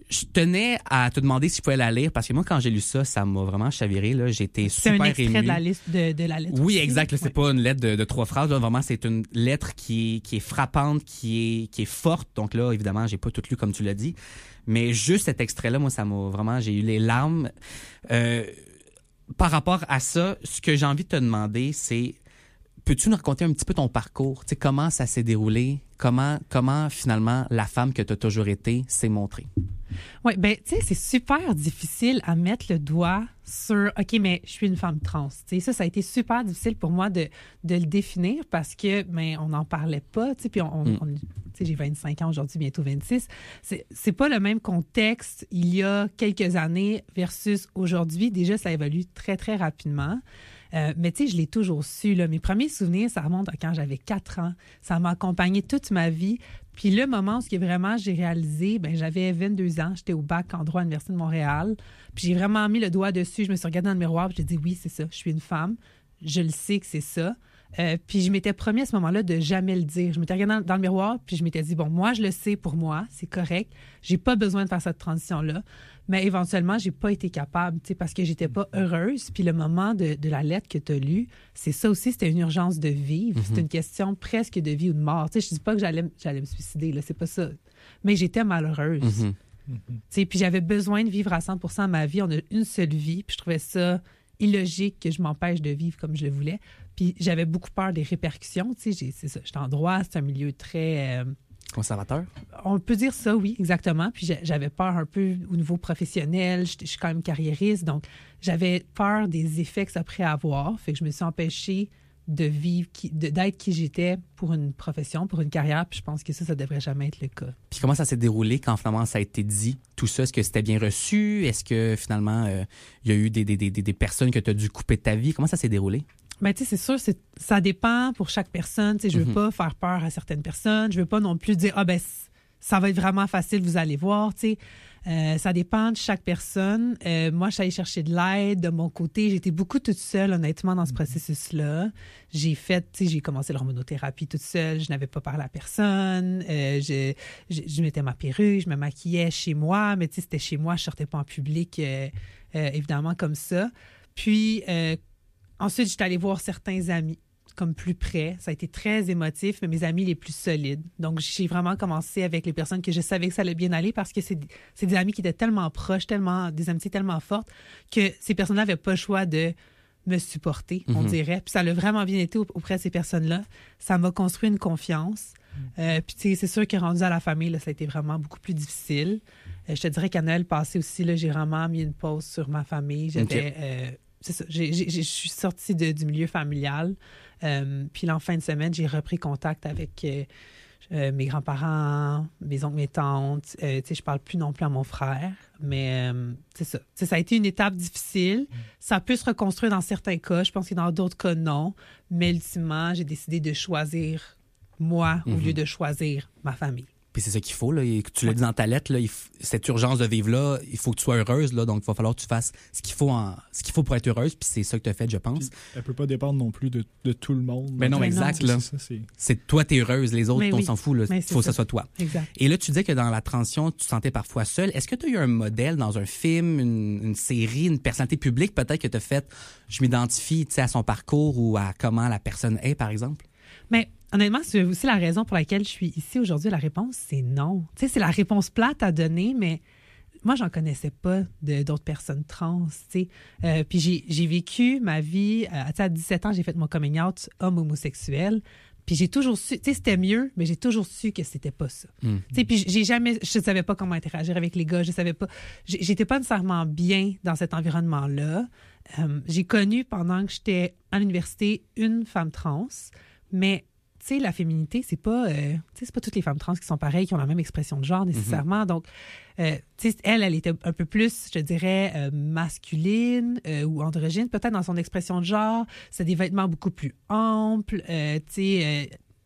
je tenais à te demander si je pouvais la lire parce que moi, quand j'ai lu ça, ça m'a vraiment chaviré. Là. J'étais C'est super un extrait ému. de la liste de, de la lettre. Oui, aussi. exact. Là, c'est Ouais. pas une lettre de, de trois phrases. Là. Vraiment, c'est une lettre qui est, qui est frappante, qui est, qui est forte. Donc là, évidemment, j'ai pas tout lu comme tu l'as dit. Mais juste cet extrait-là, moi, ça m'a vraiment... J'ai eu les larmes. Euh, par rapport à ça, ce que j'ai envie de te demander, c'est... Peux-tu nous raconter un petit peu ton parcours? Tu sais, comment ça s'est déroulé? Comment, comment finalement, la femme que tu as toujours été s'est montrée? Oui, ben, tu sais, c'est super difficile à mettre le doigt sur, OK, mais je suis une femme trans. Tu sais, ça, ça a été super difficile pour moi de, de le définir parce que, ben, on n'en parlait pas, tu sais, puis on, on, Mm. on- tu sais, j'ai vingt-cinq ans aujourd'hui, bientôt vingt-six. C'est, c'est pas le même contexte il y a quelques années versus aujourd'hui. Déjà, ça évolue très, très rapidement. Euh, mais tu sais, je l'ai toujours su. Là. Mes premiers souvenirs, ça remonte à quand j'avais quatre ans. Ça m'a accompagné toute ma vie. Puis le moment où ce que vraiment j'ai réalisé, ben j'avais vingt-deux ans, j'étais au bac en droit à l'Université de Montréal. Puis j'ai vraiment mis le doigt dessus. Je me suis regardée dans le miroir et j'ai dit oui, c'est ça, je suis une femme. Je le sais que c'est ça. Euh, puis je m'étais promis à ce moment-là de jamais le dire. Je m'étais regardée dans, dans le miroir puis je m'étais dit bon, moi je le sais pour moi, c'est correct. J'ai pas besoin de faire cette transition-là. Mais éventuellement, j'ai pas été capable, tu sais, parce que j'étais pas heureuse. Puis le moment de, de la lettre que tu as lue, c'est ça aussi, c'était une urgence de vivre. Mm-hmm. C'était une question presque de vie ou de mort. Tu sais, je dis pas que j'allais, j'allais me suicider, là, c'est pas ça. Mais j'étais malheureuse. Mm-hmm. Tu sais, puis j'avais besoin de vivre à cent pour cent ma vie. On a une seule vie, puis je trouvais ça illogique que je m'empêche de vivre comme je le voulais. Puis j'avais beaucoup peur des répercussions. Tu sais, j'ai- c'est ça, j'étais en droit, c'est un milieu très... euh, Conservateur? on peut dire ça, oui, exactement. Puis j'a- j'avais peur un peu au niveau professionnel. J'étais- Je suis quand même carriériste, donc j'avais peur des effets que ça pourrait avoir. Fait que je me suis empêchée de vivre, qui- de- d'être qui j'étais pour une profession, pour une carrière. Puis je pense que ça, ça devrait jamais être le cas. Puis comment ça s'est déroulé quand finalement ça a été dit? Tout ça, est-ce que c'était bien reçu? Est-ce que finalement, euh, il y a eu des, des, des, des personnes que tu as dû couper de ta vie? Comment ça s'est déroulé? Ben, tu sais, c'est sûr, c'est, ça dépend pour chaque personne. Tu sais, je veux Mhm. pas faire peur à certaines personnes. Je veux pas non plus dire, ah ben, c- ça va être vraiment facile, vous allez voir. Tu sais, Euh, ça dépend de chaque personne. Euh, moi, je suis allée chercher de l'aide de mon côté. J'étais beaucoup toute seule, honnêtement, dans ce processus-là. J'ai fait, tu sais, j'ai commencé l'hormonothérapie toute seule. Je n'avais pas parlé à personne. Euh, je, je, je mettais ma perruque, je me maquillais chez moi, mais tu sais, c'était chez moi. Je sortais pas en public, euh, euh, évidemment, comme ça. Puis, euh, ensuite, j'étais allée voir certains amis, comme plus près. Ça a été très émotif, mais mes amis les plus solides. Donc, j'ai vraiment commencé avec les personnes que je savais que ça allait bien aller parce que c'est, c'est des amis qui étaient tellement proches, tellement, des amitiés tellement fortes que ces personnes-là n'avaient pas le choix de me supporter, on Mhm. dirait. Puis ça a vraiment bien été auprès de ces personnes-là. Ça m'a construit une confiance. Euh, puis, tu sais, c'est sûr que rendu à la famille, là, ça a été vraiment beaucoup plus difficile. Euh, je te dirais qu'à Noël passé aussi, là, j'ai vraiment mis une pause sur ma famille. J'avais... Ok. euh, c'est ça. J'ai- j'ai- Je suis sortie de- du milieu familial. Euh, puis là, en fin de semaine, j'ai repris contact avec euh, euh, mes grands-parents, mes oncles, mes tantes. Euh, tu sais, je parle plus non plus à mon frère. Mais euh, c'est ça. Tu sais, ça a été une étape difficile. Ça peut se reconstruire dans certains cas. Je pense que dans d'autres cas, non. Mais ultimement, j'ai décidé de choisir moi au Mhm. lieu de choisir ma famille. Puis c'est ça qu'il faut, là. Et tu l'as dit dans ta lettre, là, il f- cette urgence de vivre-là, il faut que tu sois heureuse, là. Donc, il va falloir que tu fasses ce qu'il faut, en, ce qu'il faut pour être heureuse. Puis c'est ça que tu as fait, je pense. Puis, elle peut pas dépendre non plus de, de tout le monde. Mais non, Mais non. exact, C'est là. ça, c'est- C'est toi, t'es heureuse. Les autres, Mais on oui. s'en fout, là. Mais Il c'est faut que ça ça. soit toi. Exact. Et là, tu disais que dans la transition, tu te sentais parfois seule. Est-ce que tu as eu un modèle dans un film, une, une série, une personnalité publique, peut-être que tu as fait, je m'identifie, tu sais, à son parcours ou à comment la personne est, par exemple? Mais honnêtement, c'est aussi la raison pour laquelle je suis ici aujourd'hui. La réponse, c'est non. Tu sais, c'est la réponse plate à donner, mais moi, j'en connaissais pas de, d'autres personnes trans, tu sais. Euh, puis j'ai, j'ai vécu ma vie, euh, tu sais, à dix-sept ans, j'ai fait mon coming out homme homosexuel. Puis j'ai toujours su, tu sais, c'était mieux, mais j'ai toujours su que c'était pas ça. Mm. Tu sais, puis j'ai jamais, je savais pas comment interagir avec les gars, je savais pas, j'ai- j'étais pas nécessairement bien dans cet environnement-là. Euh, j'ai connu pendant que j'étais à l'université une femme trans, mais tu sais, la féminité, c'est pas, euh, tu sais, c'est pas toutes les femmes trans qui sont pareilles, qui ont la même expression de genre nécessairement. Donc, euh, tu sais, elle, elle était un peu plus, je te dirais, euh, masculine euh, ou androgyne, peut-être dans son expression de genre. C'est des vêtements beaucoup plus amples. Euh, tu sais, euh,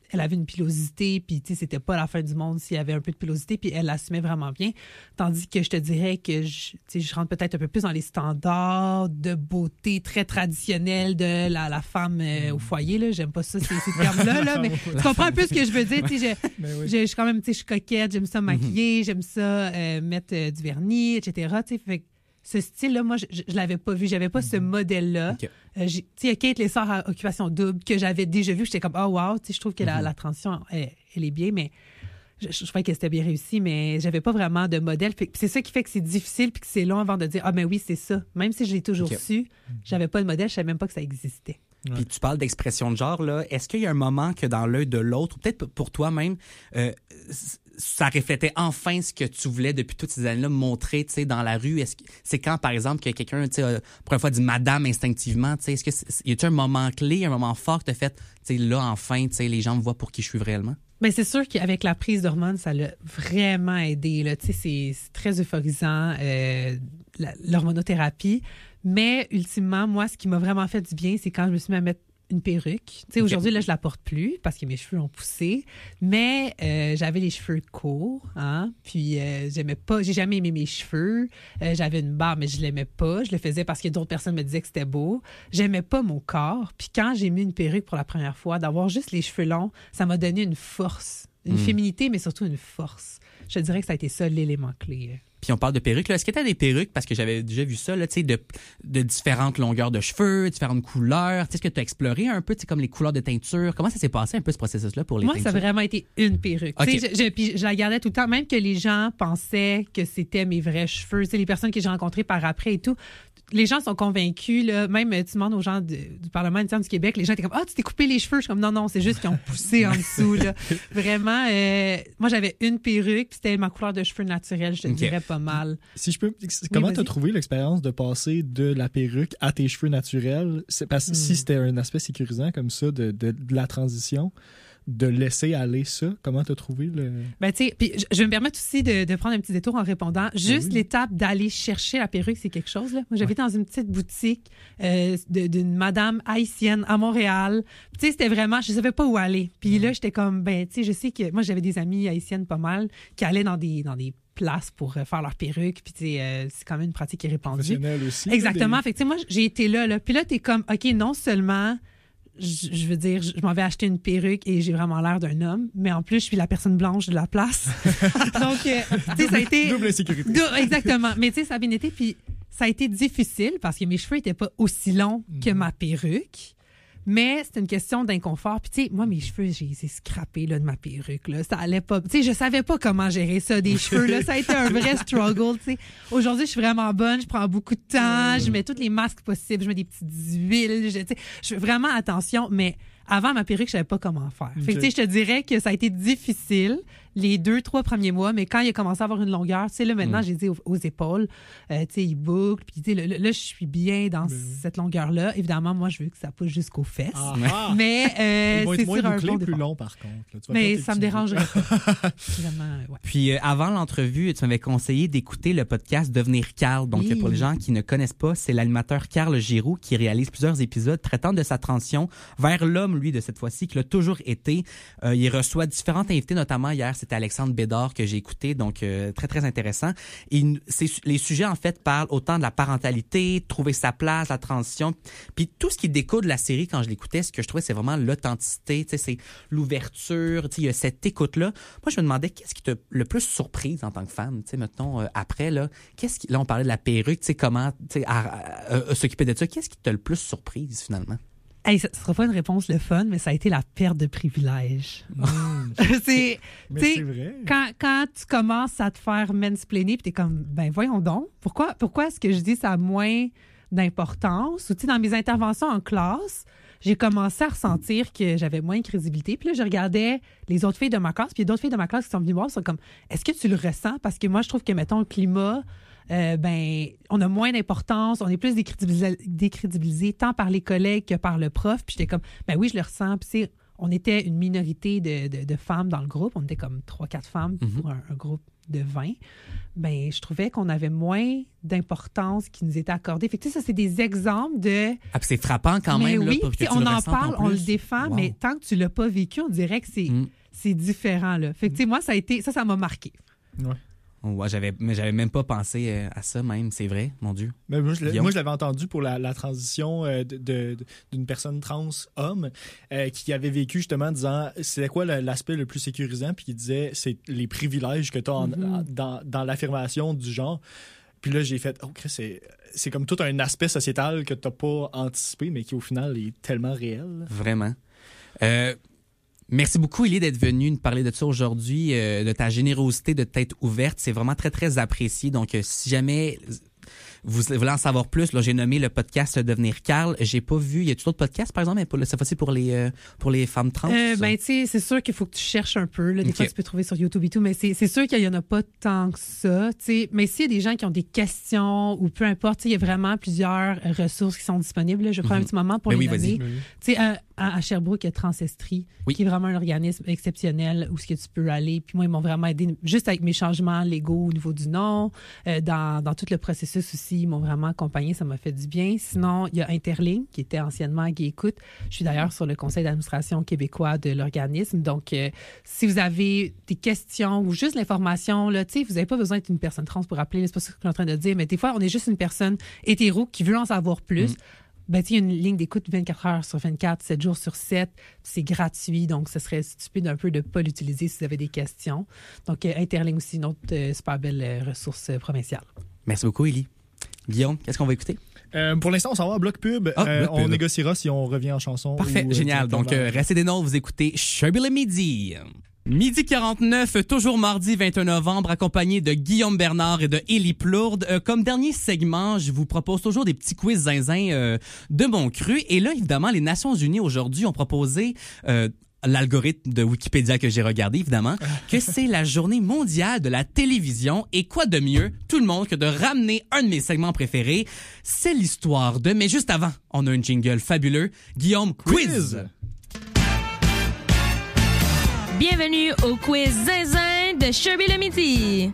elle avait une pilosité, puis tu sais, c'était pas la fin du monde s'il y avait un peu de pilosité, puis elle l'assumait vraiment bien. Tandis que je te dirais que je, tu sais, je rentre peut-être un peu plus dans les standards de beauté très traditionnels de la, la femme euh, au foyer, là. J'aime pas ça, ces, ces termes-là, là, mais tu comprends un peu ce que je veux dire, tu sais, je, Ben oui. je, je suis quand même, tu sais, je suis coquette, j'aime ça maquiller, j'aime ça euh, mettre euh, du vernis, et cetera, tu sais, fait que ce style-là, moi, je, je, je l'avais pas vu. J'avais pas ce modèle-là. Ok. Euh, j'ai- tu sais, il y a Kate Lessard à Occupation Double que j'avais déjà vu. J'étais comme, oh wow, tu sais, je trouve que la, la transition, elle, elle est bien, mais je, je trouvais que c'était bien réussi, mais j'avais pas vraiment de modèle. Puis c'est ça qui fait que c'est difficile puis que c'est long avant de dire, ah ben oui, c'est ça. Même si je l'ai toujours Ok. su, j'avais pas de modèle, je savais même pas que ça existait. Puis tu parles d'expression de genre, là. Est-ce qu'il y a un moment que dans l'œil de l'autre, ou peut-être pour toi-même, euh, ça reflétait enfin ce que tu voulais depuis toutes ces années-là montrer, tu sais, dans la rue? Est-ce que c'est quand, par exemple, que quelqu'un, tu sais, euh, pour une fois dit madame instinctivement, tu sais, est-ce que c'est, y a-t-il un moment clé, un moment fort que t'as fait, tu sais, là, enfin, tu sais, les gens me voient pour qui je suis réellement? Ben c'est sûr qu'avec la prise d'hormones, ça l'a vraiment aidé. Là. Tu sais, c'est, c'est très euphorisant, euh, la- l'hormonothérapie. Mais ultimement, moi, ce qui m'a vraiment fait du bien, c'est quand je me suis mis à mettre une perruque. Tu sais, Ok. aujourd'hui, là, je la porte plus parce que mes cheveux ont poussé. Mais euh, j'avais les cheveux courts, hein. Puis euh, j'aimais pas, j'ai jamais aimé mes cheveux. Euh, j'avais une barbe, mais je l'aimais pas. Je le faisais parce que d'autres personnes me disaient que c'était beau. J'aimais pas mon corps. Puis quand j'ai mis une perruque pour la première fois, d'avoir juste les cheveux longs, ça m'a donné une force, une Mm. féminité, mais surtout une force. Je te dirais que ça a été ça l'élément clé. Puis on parle de perruques, là. Est-ce que tu as des perruques, parce que j'avais déjà vu ça, là, tu sais, de, de différentes longueurs de cheveux, différentes couleurs. Tu sais, est-ce que tu as exploré un peu, tu sais, comme les couleurs de teinture? Comment ça s'est passé un peu ce processus-là pour les Moi, ça teintures? a vraiment été une perruque. Ok. Tu sais, je, je- puis je la gardais tout le temps, même que les gens pensaient que c'était mes vrais cheveux. Tu sais, les personnes que j'ai rencontrées par après et tout, les gens sont convaincus. Là, même tu demandes aux gens de- du Parlement interne du Québec, les gens étaient comme, ah, tu t'es coupé les cheveux. Je suis comme, non, non, c'est juste qu'ils ont poussé en dessous. Là. Vraiment, euh, moi, j'avais une perruque, puis c'était ma couleur de cheveux naturelle, je te Ok. dirais pas mal. Si je peux, comment t'as vas-y. trouvé l'expérience de passer de la perruque à tes cheveux naturels? C'est parce que si c'était un aspect sécurisant comme ça de, de, de la transition, de laisser aller ça, comment t'as trouvé le... Ben, tu sais, puis je, je vais me permettre aussi de, de prendre un petit détour en répondant. Juste oui. l'étape d'aller chercher la perruque, c'est quelque chose. Là. Moi, j'avais été dans une petite boutique euh, de- d'une madame haïtienne à Montréal. Tu sais, c'était vraiment, je savais pas où aller. Puis là, j'étais comme, ben, tu sais, je sais que moi, j'avais des amies haïtiennes pas mal qui allaient dans des, dans des places pour euh, faire leur perruque. Puis, tu sais, euh, c'est quand même une pratique qui est répandue. Professionnel aussi. Exactement. là, Fait que, tu sais, moi, j'ai été là, là. Puis là, t'es comme, OK, non seulement, je, je veux dire, je, je m'en vais acheter une perruque et j'ai vraiment l'air d'un homme, mais en plus, je suis la personne blanche de la place. Donc, euh, tu sais, ça a été... des- Double insécurité. Dou- Exactement. Mais tu sais, ça a bien été. Puis ça a été difficile parce que mes cheveux étaient pas aussi longs que ma perruque. Mais c'était une question d'inconfort. Puis tu sais, moi, mes cheveux, j'ai les ai scrappés là, de ma perruque. Là. Ça allait pas. Tu sais, je savais pas comment gérer ça, des cheveux. Là. Ça a été un vrai struggle. Tu sais. Aujourd'hui, je suis vraiment bonne. Je prends beaucoup de temps. Je mets tous les masques possibles. Je mets des petites huiles. Je, tu sais, je fais vraiment attention. Mais avant ma perruque, je savais pas comment faire. Fait que, tu sais, je te dirais que ça a été difficile les deux, trois premiers mois, mais quand il a commencé à avoir une longueur, tu sais, là, maintenant, j'ai dit aux, aux épaules, euh, tu sais, il boucle, puis tu sais, là, là, je suis bien dans cette longueur-là. Évidemment, moi, je veux que ça pousse jusqu'aux fesses. Ah, ah. Mais euh, Ils vont c'est être moins sur un bouclés, bon plus départ. long par contre. là. Tu vas Mais perdre tes ça me petits dérangerait pas. Vraiment, ouais. Puis euh, avant l'entrevue, tu m'avais conseillé d'écouter le podcast Devenir Carl. Donc Oui. euh, pour les gens qui ne connaissent pas, c'est l'animateur Carl Giroux qui réalise plusieurs épisodes traitant de sa transition vers l'homme, lui, de cette fois-ci, qui l'a toujours été. Euh, il reçoit différents invités, notamment hier, c'était Alexandre Bédard que j'ai écouté, donc euh, très, très intéressant. Et il- c'est, les sujets, en fait, parlent autant de la parentalité, trouver sa place, la transition. Puis tout ce qui découle de la série, quand je l'écoutais, ce que je trouvais, c'est vraiment l'authenticité, tu sais, c'est l'ouverture, tu sais, il y a cette écoute-là. Moi, je me demandais, qu'est-ce qui t'a le plus surprise en tant que femme, tu sais, mettons, euh, après, là, qu'est-ce qui, là, on parlait de la perruque, tu sais, comment, tu sais, à- à- à- à s'occuper de ça, qu'est-ce qui t'a le plus surprise, finalement? Hey, ça ne sera pas une réponse le fun, mais ça a été la perte de privilège. c'est, Mais tu sais, c'est vrai. quand, quand tu commences à te faire mansplainer, puis t'es comme, ben voyons donc, pourquoi, pourquoi est-ce que je dis ça a moins d'importance? Ou tu sais, dans mes interventions en classe, j'ai commencé à ressentir que j'avais moins de crédibilité. Puis là, je regardais les autres filles de ma classe, puis il y a d'autres filles de ma classe qui sont venues me voir, sont comme, est-ce que tu le ressens? Parce que moi, je trouve que, mettons, le climat, euh, ben, on a moins d'importance, on est plus décrédibilisé, décrédibilisé tant par les collègues que par le prof. Puis j'étais comme, ben oui, je le ressens. Puis c'est, on était une minorité de, de, de femmes dans le groupe. On était comme trois, quatre femmes Mhm. pour un, un groupe de vin, ben je trouvais qu'on avait moins d'importance qui nous était accordée. Fait que, tu sais, ça, c'est des exemples de... Ah, puis c'est frappant quand mais même. oui, là, pour que tu on le en ressentes parle, en on le plus. défend, Wow. mais tant que tu l'as pas vécu, on dirait que c'est, Mm. c'est différent. Là. Fait que, tu sais, moi, ça a été, ça, ça m'a marqué. Ouais. Oh, ouais, j'avais, mais j'avais même pas pensé euh, à ça même, c'est vrai, mon Dieu. Mais moi, je, l'ai- Guillaume? moi, je l'avais entendu pour la, la transition euh, de, de- de- d'une personne trans homme euh, qui avait vécu justement en disant c'est quoi le- l'aspect le plus sécurisant, puis il disait c'est les privilèges que tu as Mm-hmm. dans, dans l'affirmation du genre. Puis là, j'ai fait, oh, Chris, c'est, c'est comme tout un aspect sociétal que tu n'as pas anticipé, mais qui au final est tellement réel. Vraiment. Euh, merci beaucoup, Élie, d'être venue nous parler de ça aujourd'hui, euh, de ta générosité, de tête ouverte. C'est vraiment très, très apprécié. Donc, euh, si jamais vous voulez en savoir plus, là, j'ai nommé le podcast Devenir Carl. J'ai pas vu. Y a-t-il d'autres podcasts, par exemple, mais pour, cette fois-ci pour les, euh, pour les femmes trans? Euh, ben, tu sais, c'est sûr qu'il faut que tu cherches un peu. Là. Des Ok. fois, tu peux trouver sur YouTube et tout, mais c'est, c'est sûr qu'il y en a pas tant que ça. Tu sais. Mais s'il y a des gens qui ont des questions ou peu importe, tu sais, il y a vraiment plusieurs ressources qui sont disponibles. Là. Je vais prendre Mhm. un petit moment pour Ben les oui, nommer. vas-y. Tu sais, à, à à Sherbrooke, il y a Transestrie, Oui. qui est vraiment un organisme exceptionnel où ce que tu peux aller. Puis moi, ils m'ont vraiment aidé juste avec mes changements légaux au niveau du nom, euh, dans, dans tout le processus aussi. Ils m'ont vraiment accompagné, ça m'a fait du bien. Sinon, il y a Interligne, qui était anciennement Gay Écoute. Je suis d'ailleurs sur le conseil d'administration québécois de l'organisme. Donc, euh, si vous avez des questions ou juste l'information, là, tu sais, vous n'avez pas besoin d'être une personne trans pour appeler, là, c'est pas ce que je suis en train de dire, mais des fois, on est juste une personne hétéro qui veut en savoir plus. Mm. Ben, tu sais, il y a une ligne d'écoute vingt-quatre heures sur vingt-quatre, sept jours sur sept. C'est gratuit, donc ce serait stupide un peu de ne pas l'utiliser si vous avez des questions. Donc, euh, Interligne aussi, une autre euh, super belle euh, ressource euh, provinciale. Merci beaucoup, Élie. Guillaume, qu'est-ce qu'on va écouter? Euh, pour l'instant, on s'en va à Bloc Pub. Ah, Euh, Bloc on Pub. négociera si on revient en chanson. Parfait, ou, euh, génial. Donc, directement. euh, restez des nôtres, vous écoutez Sherby le midi. Midi quarante-neuf, toujours mardi vingt et un novembre, accompagné de Guillaume Bernard et de Élie Plourde. Euh, comme dernier segment, je vous propose toujours des petits quiz zinzin euh, de mon cru. Et là, évidemment, les Nations Unies aujourd'hui ont proposé... Euh, l'algorithme de Wikipédia que j'ai regardé, évidemment, que c'est la journée mondiale de la télévision. Et quoi de mieux, tout le monde, que de ramener un de mes segments préférés, c'est l'histoire de... Mais juste avant, on a un jingle fabuleux. Guillaume, quiz! Bienvenue au quiz zinzin de Sherby le midi.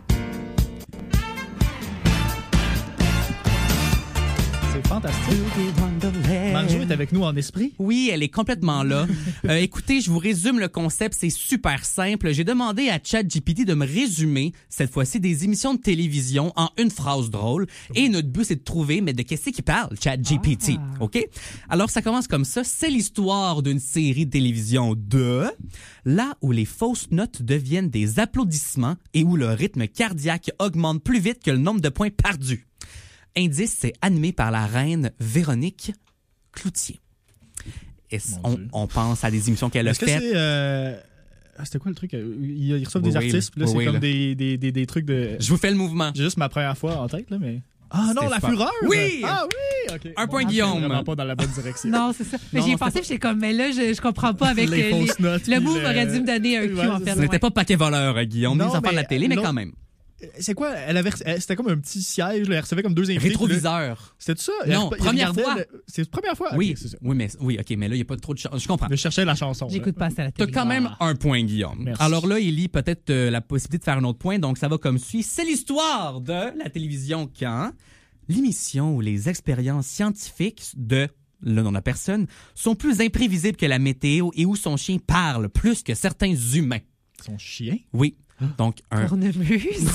C'est fantastique. Marjo est avec nous en esprit. Oui, elle est complètement là. Euh, écoutez, je vous résume le concept, c'est super simple. J'ai demandé à ChatGPT de me résumer, cette fois-ci, des émissions de télévision en une phrase drôle. Et notre but, c'est de trouver, mais de qu'est-ce qui parle, ChatGPT. Ah. OK? Alors, ça commence comme ça. C'est l'histoire d'une série de télévision de... Là où les fausses notes deviennent des applaudissements et où le rythme cardiaque augmente plus vite que le nombre de points perdus. Indice, c'est animé par la reine Véronique Cloutier. Et c- Mon on, Dieu. on pense à des émissions qu'elle a Est-ce que faites. c'est. euh, ah, C'était quoi le truc? Ils, ils reçoivent Oui, des oui, artistes, puis là, oui, c'est oui, comme là. des, des, des, des trucs de. Je vous fais le mouvement. J'ai juste ma première fois en tête, là, mais. Ah non, C'était la super. fureur! Oui! Ah oui! OK. Un point, je suis Guillaume. vraiment pas dans la bonne direction. Non, c'est ça. Mais Non, j'y ai c'était pensé, pas- puis j'étais comme, mais là, je, je comprends pas avec Les euh, fausses notes, le puis move le- aurait dû me donner un Ouais, cul, c'est en ça. fait. Ce n'était ouais. pas paquet voleur, hein, Guillaume, Non, mis à part mais la télé, mais l'autre- quand même. C'est quoi? Elle avait, elle- c'était comme un petit siège, là, elle recevait comme deux invités. puis là- Rétroviseur. C'était ça? Non, Elle- il première regardait fois. le- C'est la première fois? Oui, Ok, c'est ça. oui, mais oui, ok, mais là, il n'y a pas trop de chance. Je comprends. Je cherchais la chanson. là. J'écoute pas ça à la T'as télé. quand même un point, Guillaume. Merci. Alors là, Élie, peut-être euh, la possibilité de faire un autre point, donc ça va comme suit. C'est l'histoire de la télévision quand l'émission où les expériences scientifiques de le nom de la personne sont plus imprévisibles que la météo et où son chien parle plus que certains humains. Son chien? Oui. Donc, un... Cornemuse.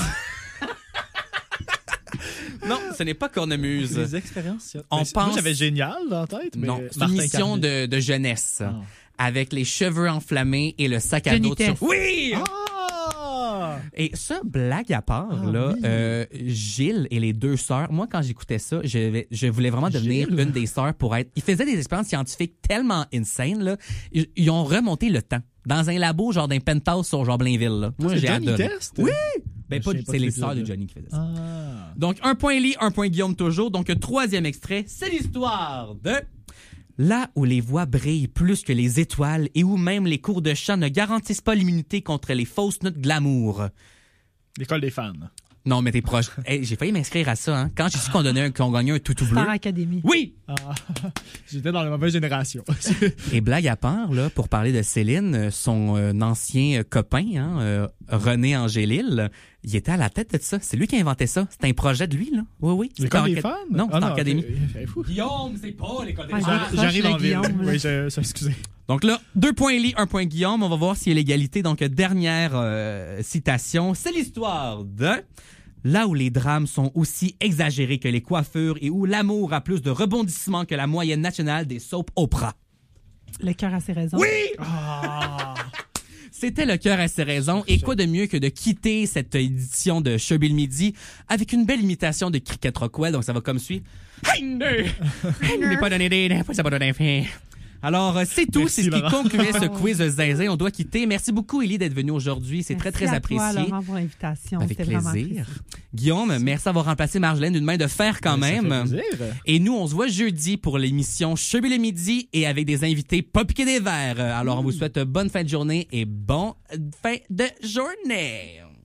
Non, ce n'est pas Cornemuse. Les expériences. On Ben, Moi, pense- j'avais génial dans la tête, mais. Non, c'est une Martin émission Carly. de, de jeunesse. Ah. Avec les cheveux enflammés et le sac à Johnny dos. de sur- Test. Oui! Ah! Et ça, blague à part, Ah, là, oui. euh, Gilles et les deux sœurs, moi, quand j'écoutais ça, je, vais- je voulais vraiment devenir Gilles? une des sœurs pour être... Ils faisaient des expériences scientifiques tellement insane, là. Ils, ils ont remonté le temps. Dans un labo, genre d'un penthouse sur genre Blainville, là. Moi, C'est j'ai Johnny adoré. Test? Oui! Ben, Je pas, sais pas c'est de les ces sœurs de épisodes-là. Johnny qui faisaient ça. Ah. Donc, un point Lee, un point Guillaume toujours. Donc, troisième extrait, c'est l'histoire de... Là où les voix brillent plus que les étoiles et où même les cours de chant ne garantissent pas l'immunité contre les fausses notes glamour. L'école des fans. Non, mais t'es proche. Hey, j'ai failli m'inscrire à ça, hein. Quand j'ai su qu'on donnait un, qu'on gagnait un toutou bleu. Star Academy. Oui! Ah. J'étais dans la mauvaise génération. Et blague à part, là, pour parler de Céline, euh, son euh, ancien euh, copain, hein, euh, René Angélil, Il était à la tête de ça. C'est lui qui a inventé ça. C'était un projet de lui, là. Oui, oui. C'était L'école en des acad- fans? Non, Ah c'était en académie. c'est- c'est fou. Guillaume, c'est pas l'école des Ah, fans. J'arrive J'arrive en le ville. Guillaume, là. Oui, je, ça, excusez. Donc là, deux points Élie, un point Guillaume. On va voir s'il y a l'égalité. Donc, dernière euh, citation. C'est l'histoire de... Là où les drames sont aussi exagérés que les coiffures et où l'amour a plus de rebondissements que la moyenne nationale des soap operas. Le cœur a ses raisons. Oui! Ah. C'était le cœur à ses raisons. Et quoi de mieux que de quitter cette édition de Sherby le Midi avec une belle imitation de Cricket Rockwell. Donc, ça va comme suit. Hey, ne! Hey, ne pas donner des, pas ça pas donner fin. Alors, euh, c'est tout. Merci, C'est ce qui Laurent. concluait ce quiz de zinzin. On doit quitter. Merci beaucoup, Élie, d'être venue aujourd'hui. C'est très, Merci très à apprécié. Toi, Laurent, pour l'invitation. Avec C'était vraiment plaisir. apprécié. Guillaume, merci d'avoir remplacé Marjolaine d'une main de fer quand Ça fait même. plaisir. Et nous, on se voit jeudi pour l'émission Sherby le Midi et avec des invités pas piqués des verres. Alors, on vous souhaite bonne fin de journée et bonne fin de journée.